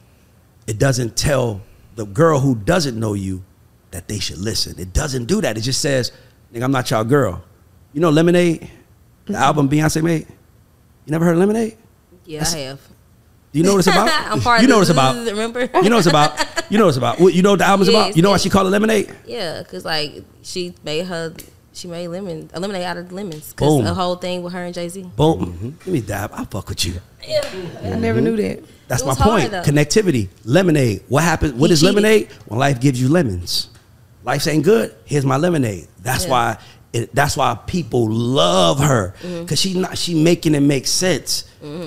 It doesn't tell the girl who doesn't know you that they should listen. It doesn't do that. It just says, nigga, I'm not your girl. You know Lemonade? The album Beyonce made? You never heard of Lemonade? Yeah, I have. Do you know what it's about? I'm part You of know what the it's about. remember? You know what it's about. You know what it's about. You know what the album's Yes, about? You know why yes. she called it Lemonade? Yeah, because like she made lemonade out of lemons. Boom. Because the whole thing with her and Jay-Z. Boom. Let me dab. I'll fuck with you. I never knew that. That's It my was hard, point. though. Connectivity. Lemonade. What happens? What He is cheated. lemonade? When life gives you lemons. Life ain't good. Here's my lemonade. That's Yeah. That's why people love her, because she making it make sense.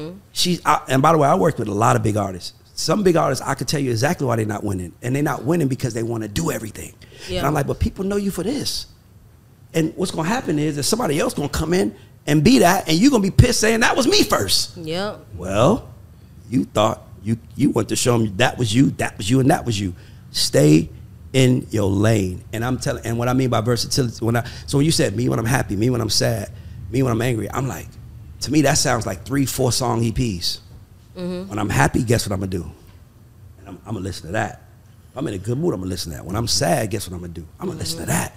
And by the way, I worked with a lot of big artists. Some big artists, I could tell you exactly why they're not winning, and they're not winning because they want to do everything. Yeah. And I'm like, but people know you for this. And what's gonna happen is that somebody else gonna come in and be that, and you're gonna be pissed saying that was me first. Yep. Well, you thought you want to show them that was you, and that was you. Stay in your lane. And I'm telling, and what I mean by versatility, so when you said me when I'm happy, me when I'm sad, me when I'm angry, I'm like, to me that sounds like 3-4 song EPs. When I'm happy, guess what I'm gonna do? And I'm gonna listen to that. If I'm in a good mood, I'm gonna listen to that. When I'm sad, guess what I'm gonna do? I'm gonna listen to that.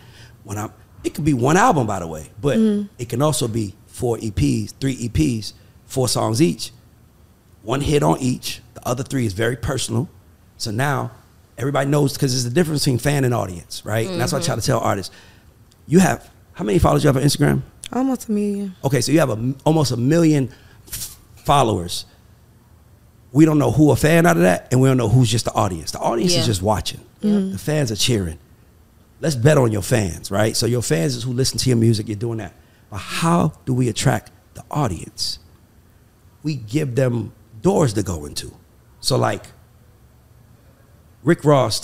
It could be one album, by the way, but it can also be 4 EPs, 3 EPs, 4 songs each, 1 hit on each. The other 3 is very personal. So now everybody knows, because there's a difference between fan and audience, right? And that's what I try to tell artists. You have, how many followers you have on Instagram? Almost a million. Okay, so you have almost 1 million followers. We don't know who a fan out of that, and we don't know who's just the audience. The audience is just watching. The fans are cheering. let's bet on your fans, right? So your fans is who listen to your music. You're doing that. But how do we attract the audience? We give them doors to go into. So like Rick Ross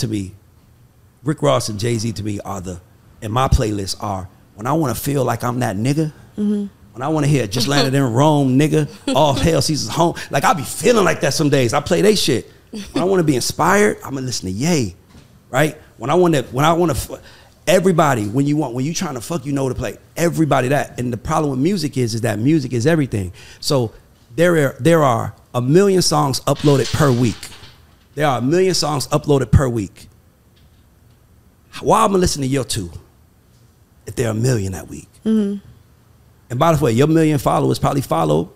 and Jay-Z to me are in my playlist are when I want to feel like I'm that nigga. Mm-hmm. When I want to hear just landed in Rome, nigga, all hell Caesar's home. Like I be feeling like that some days. I play they shit. When I want to be inspired, I'm gonna listen to Ye, right? When I want to, everybody, when you trying to fuck, you know to play everybody that. And the problem with music is that music is everything. So there are 1 million songs uploaded per week. There are 1 million songs uploaded per week. Why am I listening to your 2 if there are 1 million that week? Mm-hmm. And by the way, your 1 million followers probably follow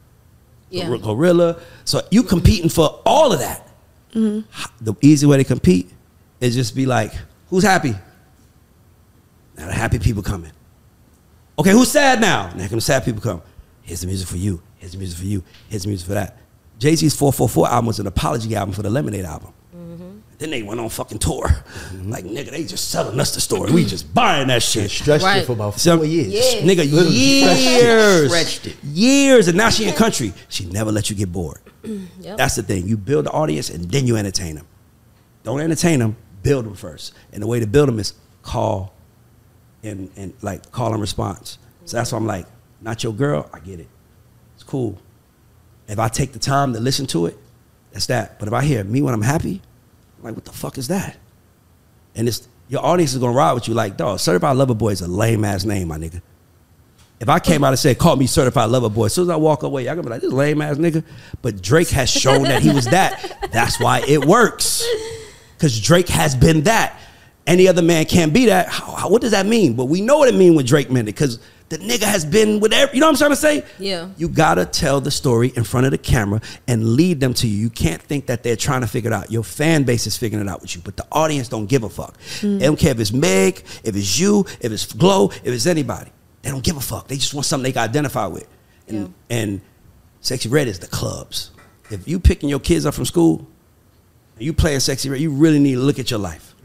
Gorilla. So you competing for all of that. Mm-hmm. The easy way to compete is just be like, who's happy? Now the happy people coming. Okay, who's sad now? Now come the sad people come. Here's the music for you. Here's the music for you. Here's the music for that. Jay-Z's 444 album was an apology album for the Lemonade album. Mm-hmm. Then they went on fucking tour. Mm-hmm. Like, nigga, they just selling us the story. We just buying that shit. Stretched it for about 4 years. Yes. Nigga, years. Stretched it. Years. And now she in country. She never let you get bored. Yep. That's the thing. You build the audience and then you entertain them. Don't entertain them. Build them first. And the way to build them is call and call and response. So that's why I'm like, not your girl. I get it. It's cool. If I take the time to listen to it, that's that. But if I hear me when I'm happy, I'm like, what the fuck is that? And it's your audience is gonna ride with you like, dog, Certified Lover Boy is a lame ass name, my nigga. If I came out and said, call me Certified Lover Boy, as soon as I walk away, y'all gonna be like, this lame ass nigga. But Drake has shown that he was that. That's why it works. Because Drake has been that. Any other man can't be that. What does that mean? But we know what it means when Drake meant it, because the nigga has been with every, you know what I'm trying to say? Yeah. You gotta tell the story in front of the camera and lead them to you. You can't think that they're trying to figure it out. Your fan base is figuring it out with you, but the audience don't give a fuck. They don't care if it's Meg, if it's you, if it's Glow, if it's anybody. They don't give a fuck. They just want something they can identify with. And Sexy Red is the clubs. If you picking your kids up from school and you playing Sexy Red, you really need to look at your life.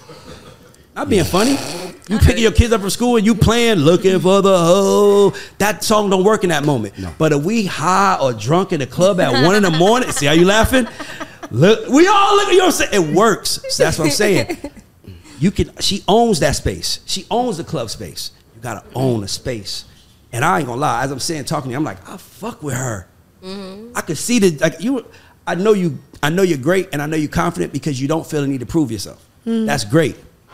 Not being funny. You picking your kids up from school and you playing Looking for the Hoe. That song don't work in that moment. No. But if we high or drunk in the club at 1 a.m, see how you laughing? Look, we all look, you know what I'm saying? It works. So that's what I'm saying. She owns that space. She owns the club space. You gotta own a space. And I ain't gonna lie, as I'm saying, talking to you, I'm like, I fuck with her. Mm-hmm. I could see I know you're great and I know you're confident because you don't feel the need to prove yourself. Mm-hmm. That's great.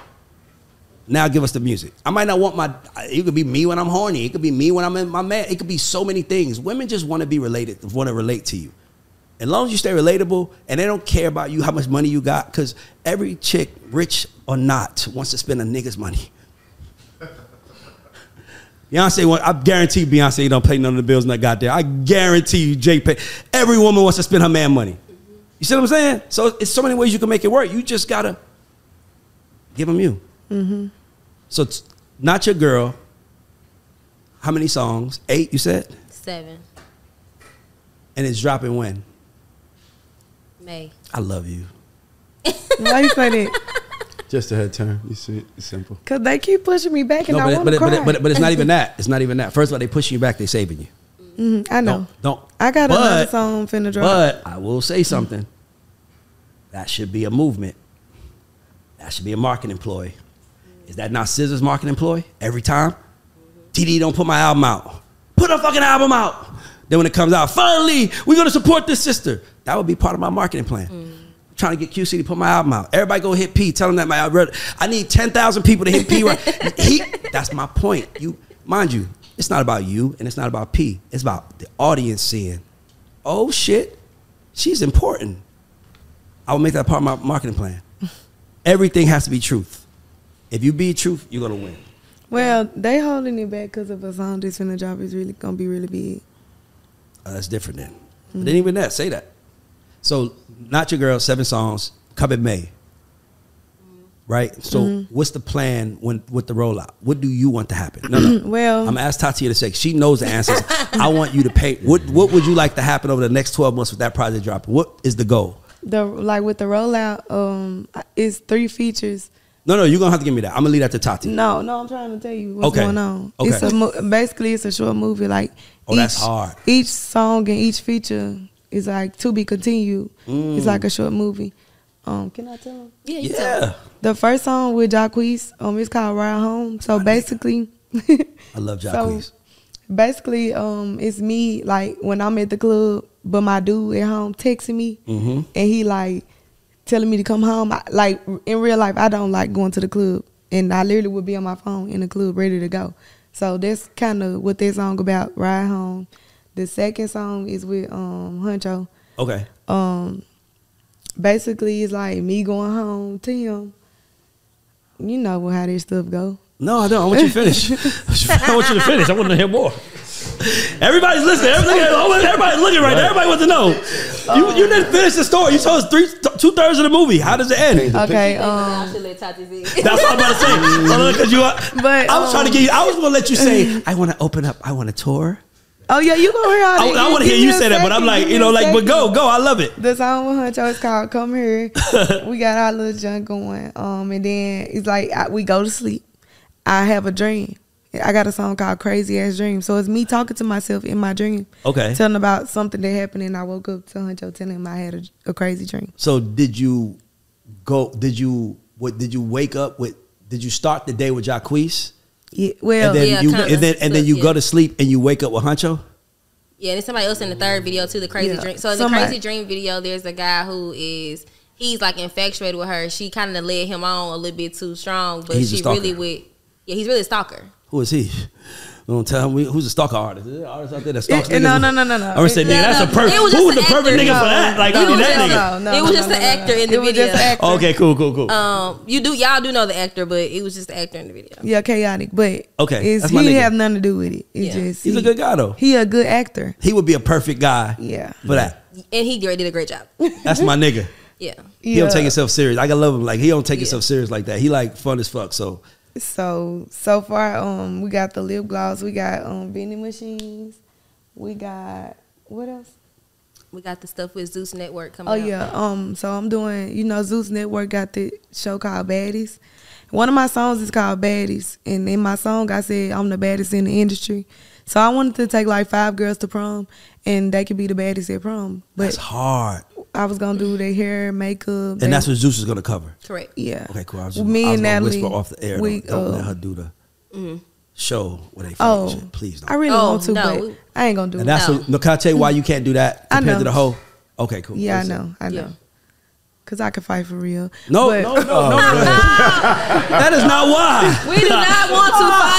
Now give us the music. I might not want it could be me when I'm horny. It could be me when I'm in my man. It could be so many things. Women just want to be related, want to relate to you. As long as you stay relatable and they don't care about you, how much money you got, because every chick, rich or not, wants to spend a nigga's money. Beyonce, I guarantee Beyonce don't pay none of the bills that got there. I guarantee you Jay pay. Every woman wants to spend her man money. You see what I'm saying? So it's so many ways you can make it work. You just got to give them you. Mm-hmm. So it's Not Your Girl. How many songs? 8, you said? 7. And it's dropping when? May. I love you. Why you say that? Just to her turn. You see, it's simple. Because they keep pushing me back and I want to cry. But it's not even that. It's not even that. First of all, they pushing you back, they saving you. Mm-hmm, I know. Don't. I got another song finna drop. But I will say something. That should be a movement. That should be a marketing ploy. Is that not SZA's marketing ploy? Every time? TD don't put my album out. Put a fucking album out. Then when it comes out, finally, we're going to support this sister. That would be part of my marketing plan. I'm trying to get QC to put my album out. Everybody go hit P. Tell them that I need 10,000 people to hit P. Right? That's my point. Mind you, it's not about you and it's not about P. It's about the audience seeing, oh shit, she's important. I will make that part of my marketing plan. Everything has to be truth. If you be truth, you're going to win. Well, they holding it back because of a song that's finna drop is really going to be really big. That's different then. Mm-hmm. But then even that, say that. So, Not Your Girl, 7 songs, come in May. Right? So, what's the plan with the rollout? What do you want to happen? No. Well, I'm going to ask Tatia to say, she knows the answers. I want you to pay. What would you like to happen over the next 12 months with that project dropping? What is the goal? With the rollout, it's 3 features. No, you're gonna have to give me that. I'm gonna leave that to Tati. No, I'm trying to tell you what's Okay. going on. Okay. It's basically it's a short movie. Like that's hard. Each song and each feature is like to be continued. It's like a short movie. Can I tell them? Yeah, you tell me. Yeah. The first song with Jacquees, it's called Ride Home. So basically, I love Jacquees. basically, it's me like when I'm at the club, but my dude at home texting me, and he like telling me to come home. Like in real life, I don't like going to the club, and I literally would be on my phone in the club ready to go. So that's kind of what that song about, Ride Home. The second song is with Huncho. Okay. Basically, it's like me going home to him. You know how this stuff go. No, I don't. I want you to finish. I want you to finish. I want to hear more. Everybody's listening. Everybody's looking right there. Everybody wants to know. You didn't finish the story. You told us 2/3 of the movie. How does it end? Okay. I should let Tati see. That's what I'm about to say. Because But, I was trying to get you. I was going to let you say, I want to open up. I want to tour. Oh yeah, you gonna hear all that. I want to hear you say that, but I'm like, but go. I love it. The song with Huncho is called "Come Here." We got our little junk going, and then it's like we go to sleep. I have a dream. I got a song called "Crazy Ass Dream," so it's me talking to myself in my dream. Okay. Telling about something that happened, and I woke up to Huncho telling him I had a crazy dream. So did you wake up with? Did you start the day with Jacquees? Yeah. Well, and then you go to sleep and you wake up with Huncho? Yeah, and there's somebody else in the third video too, the Crazy Dream. So in the Crazy Dream video, there's a guy he's like infatuated with her. She kind of led him on a little bit too strong, but he's he's really a stalker. Who is he? Don't tell me who's a stalker artist. Is there an artist out there that stalks niggas? No. I'm gonna say, nigga, that's a perfect. Who was the perfect nigga for that? Like, it was that nigga. It was just an actor in the video. Okay, cool. Y'all do know the actor, but it was just the actor in the video. Yeah, chaotic, but okay, he didn't have nothing to do with it. It's just he's a good guy though. He a good actor. He would be a perfect guy. Yeah, for that. And he did a great job. That's my nigga. Yeah, he don't take himself serious. I gotta love him. Like he don't take himself serious like that. He like fun as fuck. So far, we got the lip gloss, we got vending machines, we got what else? We got the stuff with Zeus Network coming out. Oh yeah, so I'm doing, Zeus Network got the show called Baddies. One of my songs is called Baddies, and in my song I said I'm the baddest in the industry. So I wanted to take like 5 girls to prom, and they could be the baddest at prom. But that's hard. I was gonna do their hair, makeup, and that's what Zeus is gonna cover. Correct. Yeah. Okay, cool. I was and Natalie, whisper off the air. Don't let her do the show where they shit. Please don't. I really want to, but I ain't gonna do it. And that's what. Can I tell you why you can't do that compared to the hoe? Okay, cool. Yeah, I know. Yeah. Cause I can fight for real. No. That is not why. We do not want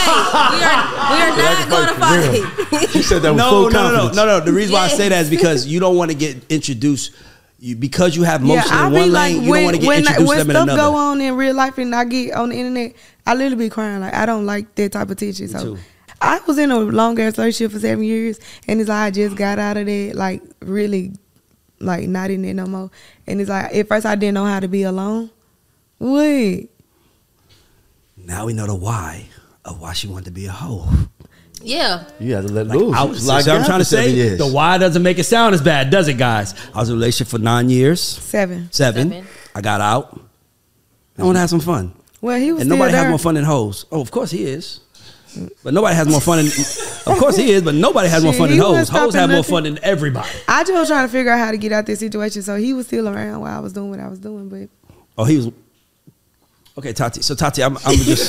to fight. We are not going to fight. You said that with full confidence. No. The reason why I say that is because you don't want to get introduced. Because you have motion in one lane, you don't want to get introduced to them in another. When stuff go on in real life and I get on the internet, I literally be crying. Like I don't like that type of attention. So I was in a long ass relationship for 7 years, and it's like I just got out of that, like really, like not in it no more. And it's like at first I didn't know how to be alone. Wait. Now we know the why of why she wanted to be a hoe. Yeah. You had to let loose. I'm trying to say the why doesn't make it sound as bad, does it, guys? I was in a relationship for 9 years. 7. I got out. I want to have some fun. Well, he was and still nobody there. has more fun than hoes. Oh, of course he is. But nobody has more fun than. Of course he is, but nobody has more fun than hoes. Hoes have more fun than everybody. I just was trying to figure out how to get out this situation, so he was still around while I was doing what I was doing. But he was. Okay, Tati. So Tati, I'm just.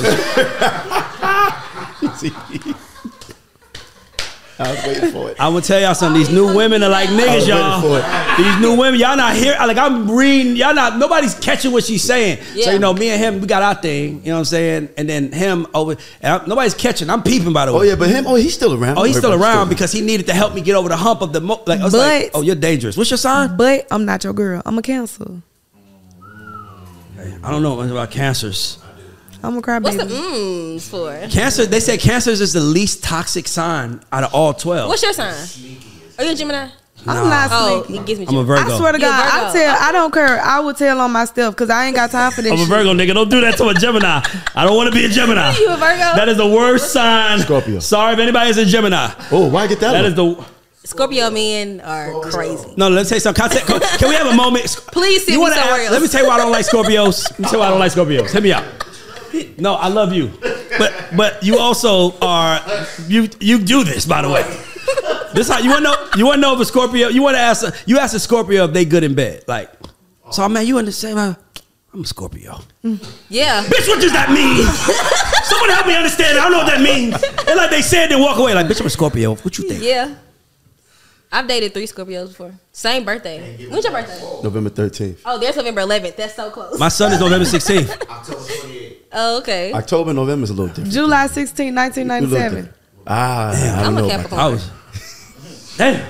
I was waiting for it. I'm gonna tell y'all something. These new women are like niggas, y'all. These new women, y'all not here. Like I'm reading, y'all not. Nobody's catching what she's saying. Yeah. So me and him, we got our thing. You know what I'm saying? And then him over. And nobody's catching. I'm peeping by the way. Oh yeah, but him. Oh, he's still around. Oh, he's still around because he needed to help me get over the hump of the. Like I was like, oh, you're dangerous. What's your sign? But I'm not your girl. I'm a Cancer. I don't know much about cancers. I'm a crybaby. What's the for? Cancer. They said cancers is the least toxic sign out of all 12. What's your sign? Are you a Gemini? I'm not sneaky. It gives me I'm a Virgo. I swear to God, I don't care. I would tell on my stuff because I ain't got time for this. I'm a Virgo, nigga. Don't do that to a Gemini. I don't want to be a Gemini. Are you a Virgo? That is the worst sign. Scorpio. Sorry if anybody is a Gemini. Oh, why get that? That one? is the. Scorpio men are crazy. No, let's say something. Can we have a moment? Please send me somewhere else. Let me tell you why I don't like Scorpios. Let me tell you why I don't like Scorpios. Hit me up. No, I love you. But you also are you do this, by the way. This how you wanna know if a Scorpio, you ask a Scorpio if they good in bed. Like, so man, you understand? I'm a Scorpio. Yeah. Bitch, what does that mean? Someone help me understand. I don't know what that means. And like they said, then walk away. Like, bitch, I'm a Scorpio. What you think? Yeah. I've dated 3 Scorpios before. Same birthday. When's your birthday? November 13th. Oh, there's November 11th. That's so close. My son is November 16th. October 28th. Oh, okay. October, November is a little different. July 16, 1997. I I'm don't a know. Capricorn. I was. Damn.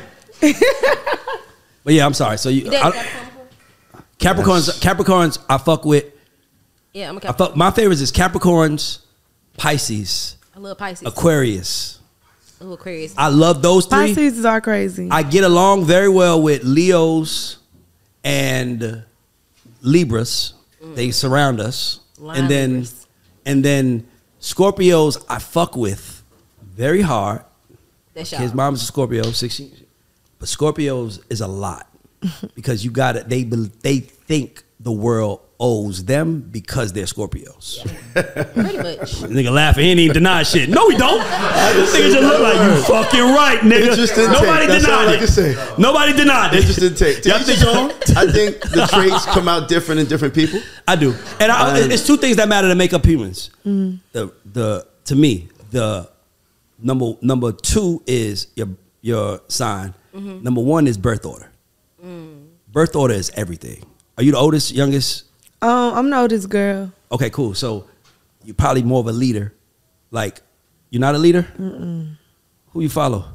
But yeah, I'm sorry. So You dated Capricorn? Capricorns, I fuck with. Yeah, I'm a Capricorn. My favorites is Capricorns, Pisces, I love Pisces. Aquarius. Ooh, Aquarius. I love those 3. Pisces are crazy. I get along very well with Leos and Libras. They surround us. Lion and Libras. then Scorpios I fuck with very hard. That's y'all. His mom's a Scorpio, 16. But Scorpios is a lot because you got it. They think the world owes them because they're Scorpios. Pretty much. Nigga laughing, he ain't even deny shit. No, we don't. Nigga just look like you fucking right, nigga. Interesting Nobody take. That's all I denied can say. it. Nobody denied it. Interesting take. To each his own. I think the traits come out different in different people. I do, and it's 2 things that matter to make up humans. To me, the number 2 is your sign. Number 1 is birth order. Birth order is everything. Are you the oldest, youngest? I'm the oldest girl. Okay, cool. So you're probably more of a leader. Like, you're not a leader? Who you follow?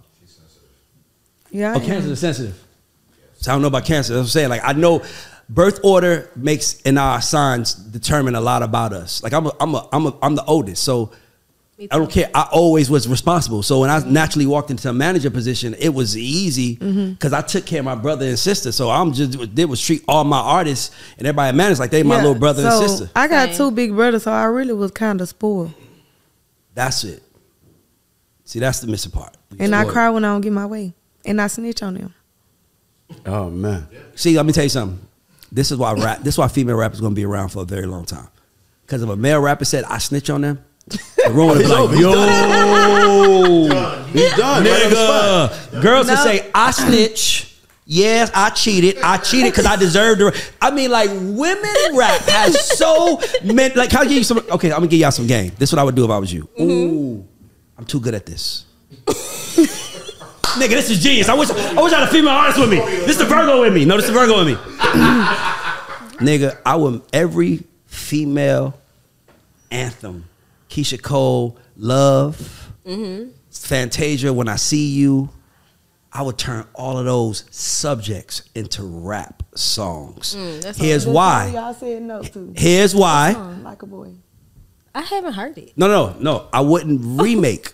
Yeah. Oh, Cancer is sensitive. So I don't know about Cancer. That's what I'm saying. Like, I know birth order makes in our signs determine a lot about us. Like, I'm the oldest, so I don't care. I always was responsible. So when I naturally walked into a manager position, it was easy because I took care of my brother and sister. So I'm just did was treat all my artists and everybody managed like they my little brother and sister. I got 2 big brothers, so I really was kind of spoiled. That's it. See, that's the missing part. And I cry when I don't get my way, and I snitch on them. Oh man. See, let me tell you something. This is why this is why female rappers going to be around for a very long time. Because if a male rapper said I snitch on them, the room would be like, yo, He's done. nigga. Girls would say I snitch. Yes, I cheated because I deserved it. I mean, like, women rap has so many. Like, can I give you some? Okay, I'm gonna give y'all some game. This is what I would do if I was you. Ooh, I'm too good at this. Nigga, this is genius. I wish I had a female artist with me. This is the Virgo with me. No, this is the Virgo with me. Nigga, I would every female anthem. Keisha Cole, Love, Fantasia, When I See You. I would turn all of those subjects into rap songs. Here's why. Y'all said no to. Here's why. Like a boy. I haven't heard it. No. I wouldn't remake.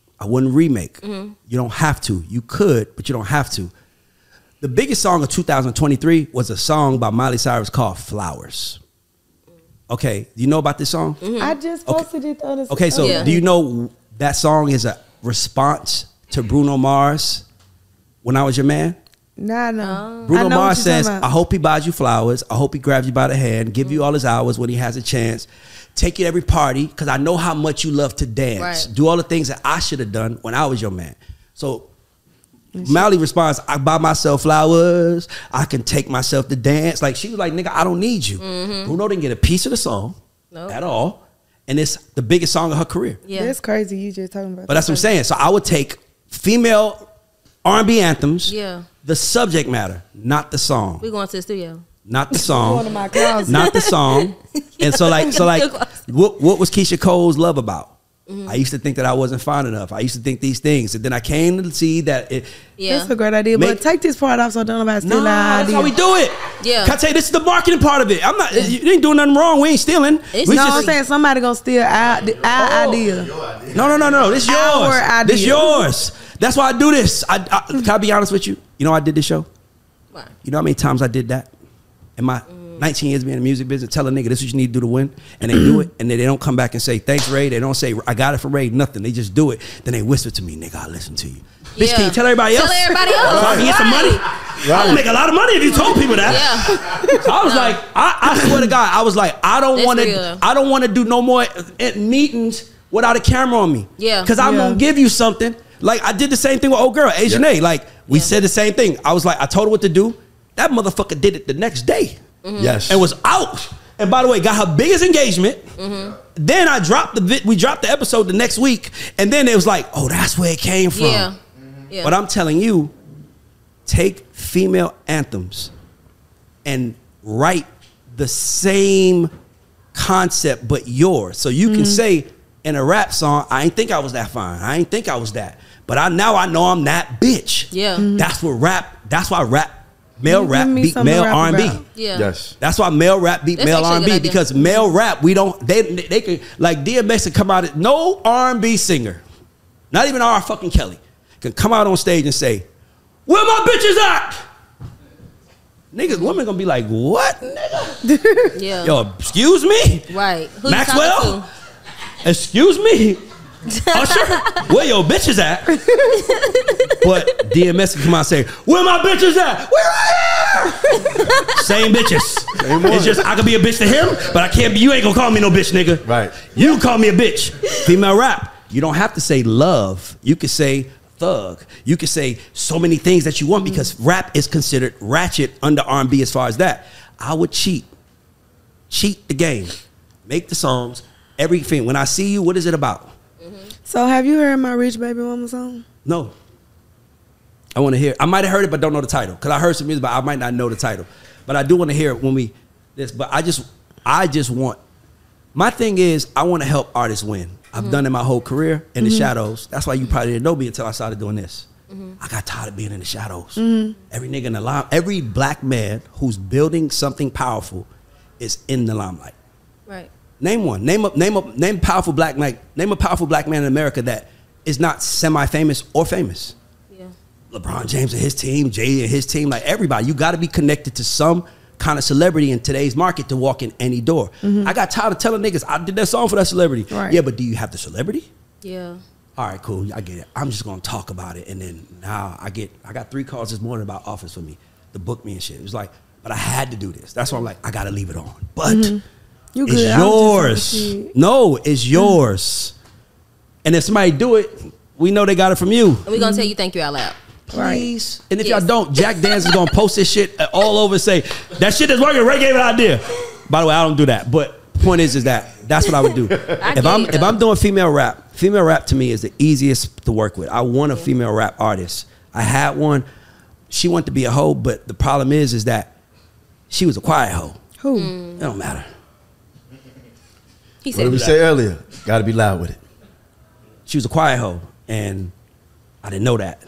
You don't have to. You could, but you don't have to. The biggest song of 2023 was a song by Miley Cyrus called Flowers. Okay, do you know about this song? I just posted it the other Okay, so do you know that song is a response to Bruno Mars, When I Was Your Man? Nah, no. Bruno Mars says, I hope he buys you flowers. I hope he grabs you by the hand, give you all his hours when he has a chance. Take you to every party, because I know how much you love to dance. Right. Do all the things that I should have done when I was your man. So Miley responds, I buy myself flowers. I can take myself to dance. Like, she was like, nigga, I don't need you. Bruno didn't get a piece of the song at all. And it's the biggest song of her career. Yeah. That's crazy you just talking about But that's what I'm saying. So I would take female R&B anthems, the subject matter, not the song. We going to the studio. Not the song. Going to my closet. Not the song. And so like what was Keisha Cole's Love about? I used to think that I wasn't fine enough. I used to think these things. And then I came to see that it That's a great idea. But take this part off so don't nobody steal our that's idea. how we do it. Yeah. Can I tell you, this is the marketing part of it. I'm not you ain't doing nothing wrong. We ain't stealing. I'm saying somebody gonna steal our idea. No. This yours. Our idea. This yours. That's why I do this. Can I be honest with you? You know I did this show? Why? You know how many times I did that? In my 19 years being in the music business, tell a nigga this is what you need to do to win, and they do it, and then they don't come back and say, thanks, Ray. They don't say, I got it from Ray, nothing. They just do it. Then they whisper to me, nigga, I listen to you. Bitch, can you tell everybody else? Tell everybody else. So I can get some money. I would make a lot of money if you told people that. Yeah. So I was like, I swear to God, I was like, I don't want to do no more meetings without a camera on me. Yeah. Because I'm going to give you something. Like, I did the same thing with old girl, Asian A. Like, we said the same thing. I was like, I told her what to do. That motherfucker did it the next day. Yes. And was out. And by the way, got her biggest engagement. Then I dropped we dropped the episode the next week. And then it was like, oh, that's where it came from. Yeah. Yeah. But I'm telling you, take female anthems and write the same concept but yours. So you can say in a rap song, I ain't think I was that fine. I ain't think I was that. But I know I'm that bitch. Yeah. That's why male rap beat male R&B. Yeah. Yes. That's why male rap beat That's male actually a good R&B idea. because male rap they can like DMX can come out. No R&B singer, not even R. fucking Kelly, can come out on stage and say, "Where my bitches at?" Niggas, women gonna be like, "What, nigga?" Yeah. Yo, excuse me, Right. Who Maxwell? you talking to? Excuse me, Usher, where your bitches at? But DMX can come out and say, "Where my bitches at?" We're right here. Same bitches. Same one. It's just I could be a bitch to him, but I can't be. You ain't gonna call me no bitch, nigga. Right. You call me a bitch. Female rap. You don't have to say love. You could say thug. You could say so many things that you want because rap is considered ratchet under R&B as far as that. I would cheat the game, make the songs, everything. When I see you, what is it about? So have you heard my Rich Baby Mama song? No. I want to hear. I might have heard it, but don't know the title because I heard some music, but I might not know the title. But I do want to hear it when we this. But I just want. My thing is, I want to help artists win. I've done it my whole career in the shadows. That's why you probably didn't know me until I started doing this. I got tired of being in the shadows. Every nigga in the line, every black man who's building something powerful is in the limelight. Right. Name one. Name a powerful black man. Name a powerful black man in America that is not semi-famous or famous. Yeah. LeBron James and his team, Jay and his team, like everybody. You got to be connected to some kind of celebrity in today's market to walk in any door. I got tired of telling niggas I did that song for that celebrity. Right. Yeah, but do you have the celebrity? Yeah. All right, cool. I get it. I'm just gonna talk about it, and then now I got 3 calls this morning about offers for me to book me and shit. It was like, but I had to do this. That's why I'm like, I gotta leave it on. But You it's good. I was just yours. on shit. No, it's yours. And if somebody do it, we know they got it from you. And we're gonna tell you thank you out loud. Please. And if Yes. y'all don't, Jack Dance is gonna post this shit all over and say, that shit is working. Ray gave an idea. By the way, I don't do that. But point is that's what I would do. If I'm doing female rap to me is the easiest to work with. I want a female rap artist. I had one. She wanted to be a hoe, but the problem is that she was a quiet hoe. Who? It don't matter. He What said did we say earlier? Got to be loud with it. She was a quiet hoe, and I didn't know that.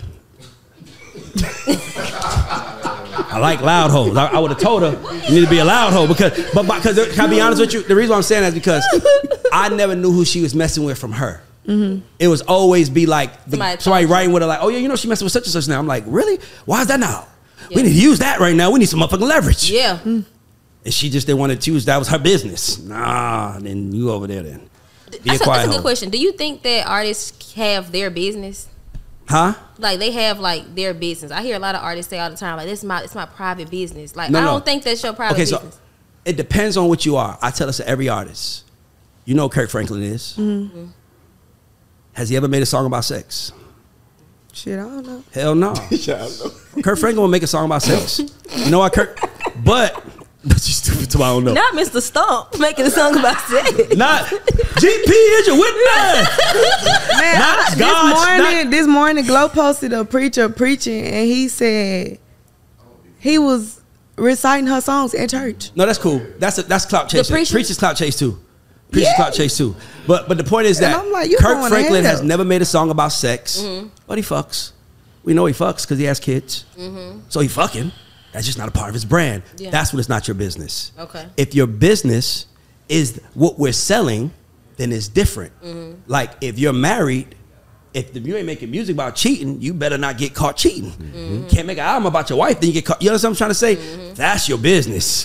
I like loud hoes. I would have told her you need to be a loud hoe because can I be honest with you? The reason why I'm saying that is because I never knew who she was messing with from her. It was always be like somebody writing with her like, oh yeah, you know she messing with such and such now. I'm like, really? Why is that now? We need to use that right now. We need some motherfucking leverage. Yeah. And she just didn't want to choose. That was her business. Nah, then you over there then. That's a good question. Do you think that artists have their business? Huh? Like they have like their business. I hear a lot of artists say all the time, like it's my private business. Like No, I no. don't think that's your private Okay, so business. it depends on what you are. I tell this to every artist. You know who Kirk Franklin is. Has he ever made a song about sex? Shit, I don't know. Hell no. Kirk Franklin will make a song about sex. You know what, Kirk? But you stupid too, I don't know. Not Mr. Stump making a song about sex. Not GP is your witness. Man, Not God's this morning, Glow posted a preacher preaching, and he said he was reciting her songs in church. No, that's cool. That's clout chase. Preacher's clout chase too. Preacher's clout chase too. But the point is that I'm like, you Kirk going Franklin to has hell. never made a song about sex, but he fucks. We know he fucks because he has kids. So he fucking. That's just not a part of his brand. Yeah. That's when it's not your business. Okay. If your business is what we're selling, then it's different. Like if you're married, if you ain't making music about cheating, you better not get caught cheating. Can't make an album about your wife, then you get caught. You know what I'm trying to say? That's your business.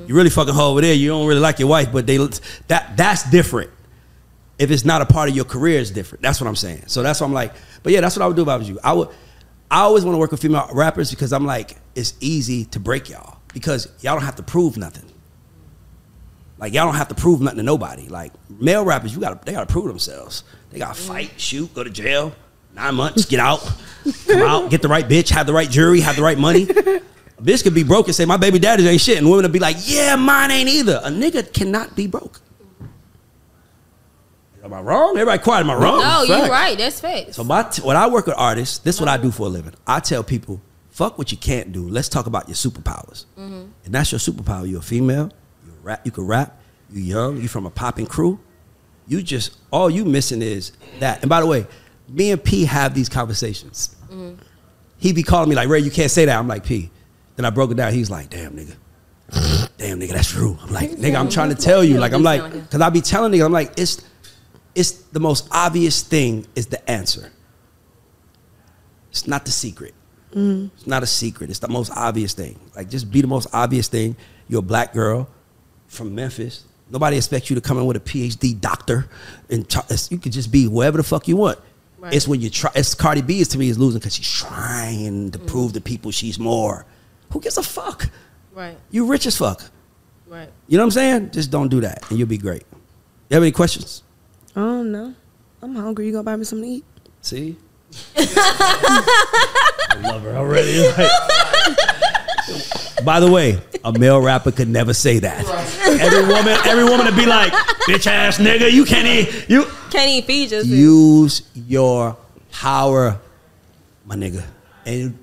You really fucking hoe over there. You don't really like your wife, but that's different. If it's not a part of your career, it's different. That's what I'm saying. So that's what I'm like. But yeah, that's what I would do if I was you. I always want to work with female rappers because I'm like, it's easy to break y'all because y'all don't have to prove nothing. Like y'all don't have to prove nothing to nobody. Like male rappers, they gotta prove themselves. They gotta fight, shoot, go to jail, 9 months, get out, come out, get the right bitch, have the right jury, have the right money. A bitch could be broke and say my baby daddy ain't shit, and women would be like, yeah, mine ain't either. A nigga cannot be broke. Am I wrong? Everybody quiet. Am I wrong? No, you're right. That's facts. So when I work with artists, this is what I do for a living. I tell people, fuck what you can't do. Let's talk about your superpowers. And that's your superpower. You're a female. You can rap. You're young. You from a popping crew. All you missing is that. And by the way, me and P have these conversations. He be calling me like, Ray, you can't say that. I'm like, P. Then I broke it down. He's like, damn, nigga. Damn, nigga, that's true. I'm like, nigga, I'm trying to tell you. Like, I'm like, because I be telling niggas, I'm like, it's the most obvious thing is the answer. It's not the secret. It's not a secret. It's the most obvious thing. Like, just be the most obvious thing. You're a black girl from Memphis. Nobody expects you to come in with a PhD doctor. And you could just be whoever the fuck you want. Right. It's when you try. It's Cardi B to me is losing because she's trying to prove to people she's more. Who gives a fuck? Right. You rich as fuck. Right. You know what I'm saying? Just don't do that and you'll be great. You have any questions? Oh, no. I'm hungry. You gonna buy me something to eat? See? I love her already. By the way, a male rapper could never say that. Every woman would be like, bitch ass nigga, you can't even feed yourself. Use your power, my nigga. And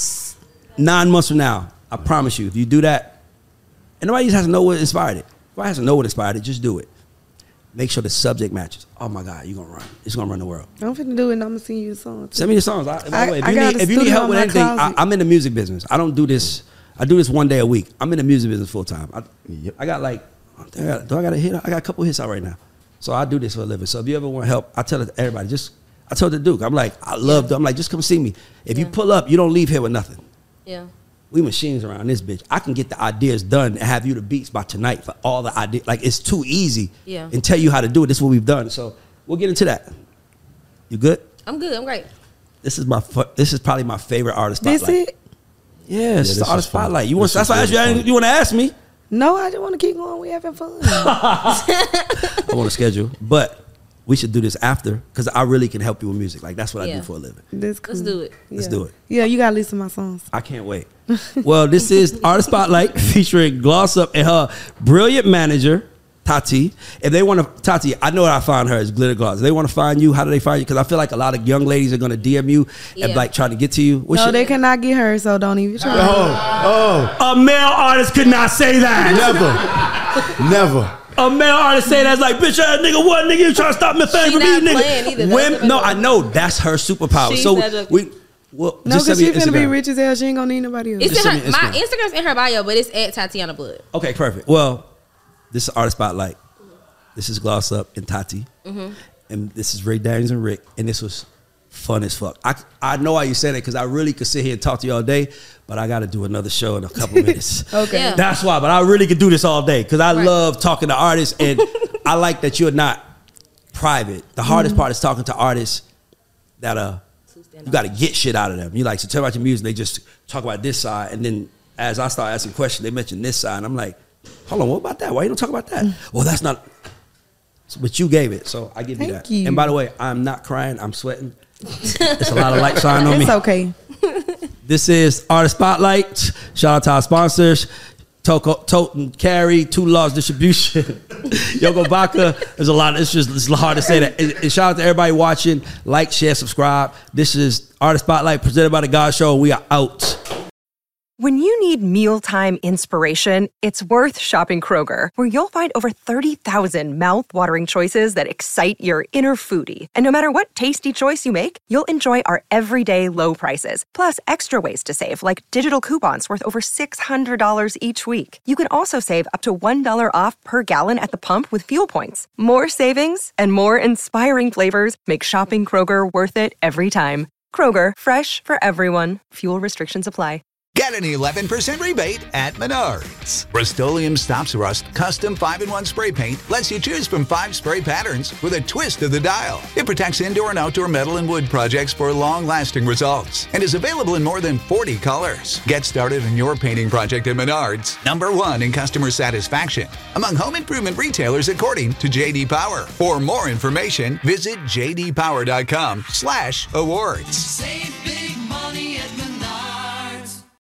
9 months from now, I promise you, if you do that, and nobody just has to know what inspired it. Nobody has to know what inspired it, just do it. Make sure the subject matches. Oh my God, you're gonna run. It's gonna run the world. I'm finna do it and I'm gonna send you the song. Send me the songs. If you need help with anything, I'm in the music business. I don't do this. I do this 1 day a week. I'm in the music business full time. I got like, do I got a hit? I got a couple hits out right now. So I do this for a living. So if you ever want help, I tell everybody, I told the Duke, I'm like, I'm like, just come see me. If you pull up, you don't leave here with nothing. Yeah. We machines around this bitch. I can get the ideas done and have you the beats by tonight for all the ideas. Like, it's too easy. Yeah. And tell you how to do it. This is what we've done. So we'll get into that. You good? I'm good. I'm great. This is probably my favorite artist spotlight. This it? Yes, the artist spotlight. You want? That's why I asked you. You want to ask me? No, I just want to keep going. We having fun. I want to schedule, but we should do this after because I really can help you with music. Like, that's what I do for a living. That's cool. Let's do it. Let's do it. Yeah, you gotta listen to my songs. I can't wait. Well, this is Artist Spotlight featuring Gloss Up and her brilliant manager, Tati. If they want to, Tati, I know what I find her is Glitter Gloss. If they want to find you, how do they find you? Because I feel like a lot of young ladies are going to DM you and like trying to get to you. No, they cannot get her, so don't even try. A male artist could not say that. Never. A male artist say that's like, bitch ass nigga, what nigga? You trying to stop me from me, nigga? No, I know that's her superpower. No, because she's gonna be rich as hell. She ain't gonna need nobody else. It's in her, my Instagram's in her bio, but it's at Tatiana Blood. Okay, perfect. Well, this is Artist Spotlight. This is Gloss Up and Tati. And this is Ray Daniels and Rick. And this was fun as fuck. I know why you said it because I really could sit here and talk to you all day, but I got to do another show in a couple minutes. Okay. Yeah. That's why. But I really could do this all day because I love talking to artists. And I like that you're not private. The hardest part is talking to artists that you got to get shit out of them. You like to tell about your music. They just talk about this side. And then as I start asking questions, they mention this side. And I'm like, hold on, what about that? Why you don't talk about that? Well, that's not. But you gave it, so I give you that. You. And by the way, I'm not crying. I'm sweating. It's a lot of light shining on me. It's okay. This is Artist Spotlight. Shout out to our sponsors. Tote and Carry, 2 Laws Distribution, Yogo Baka. There's a lot. It's hard to say that. And shout out to everybody watching. Like, share, subscribe. This is Artist Spotlight presented by The God Show. We are out. When you need mealtime inspiration, it's worth shopping Kroger, where you'll find over 30,000 mouth-watering choices that excite your inner foodie. And no matter what tasty choice you make, you'll enjoy our everyday low prices, plus extra ways to save, like digital coupons worth over $600 each week. You can also save up to $1 off per gallon at the pump with fuel points. More savings and more inspiring flavors make shopping Kroger worth it every time. Kroger, fresh for everyone. Fuel restrictions apply. Get an 11% rebate at Menards. Rust-Oleum Stops Rust Custom 5-in-1 Spray Paint lets you choose from 5 spray patterns with a twist of the dial. It protects indoor and outdoor metal and wood projects for long-lasting results and is available in more than 40 colors. Get started on your painting project at Menards, #1 in customer satisfaction among home improvement retailers according to J.D. Power. For more information, visit jdpower.com/awards.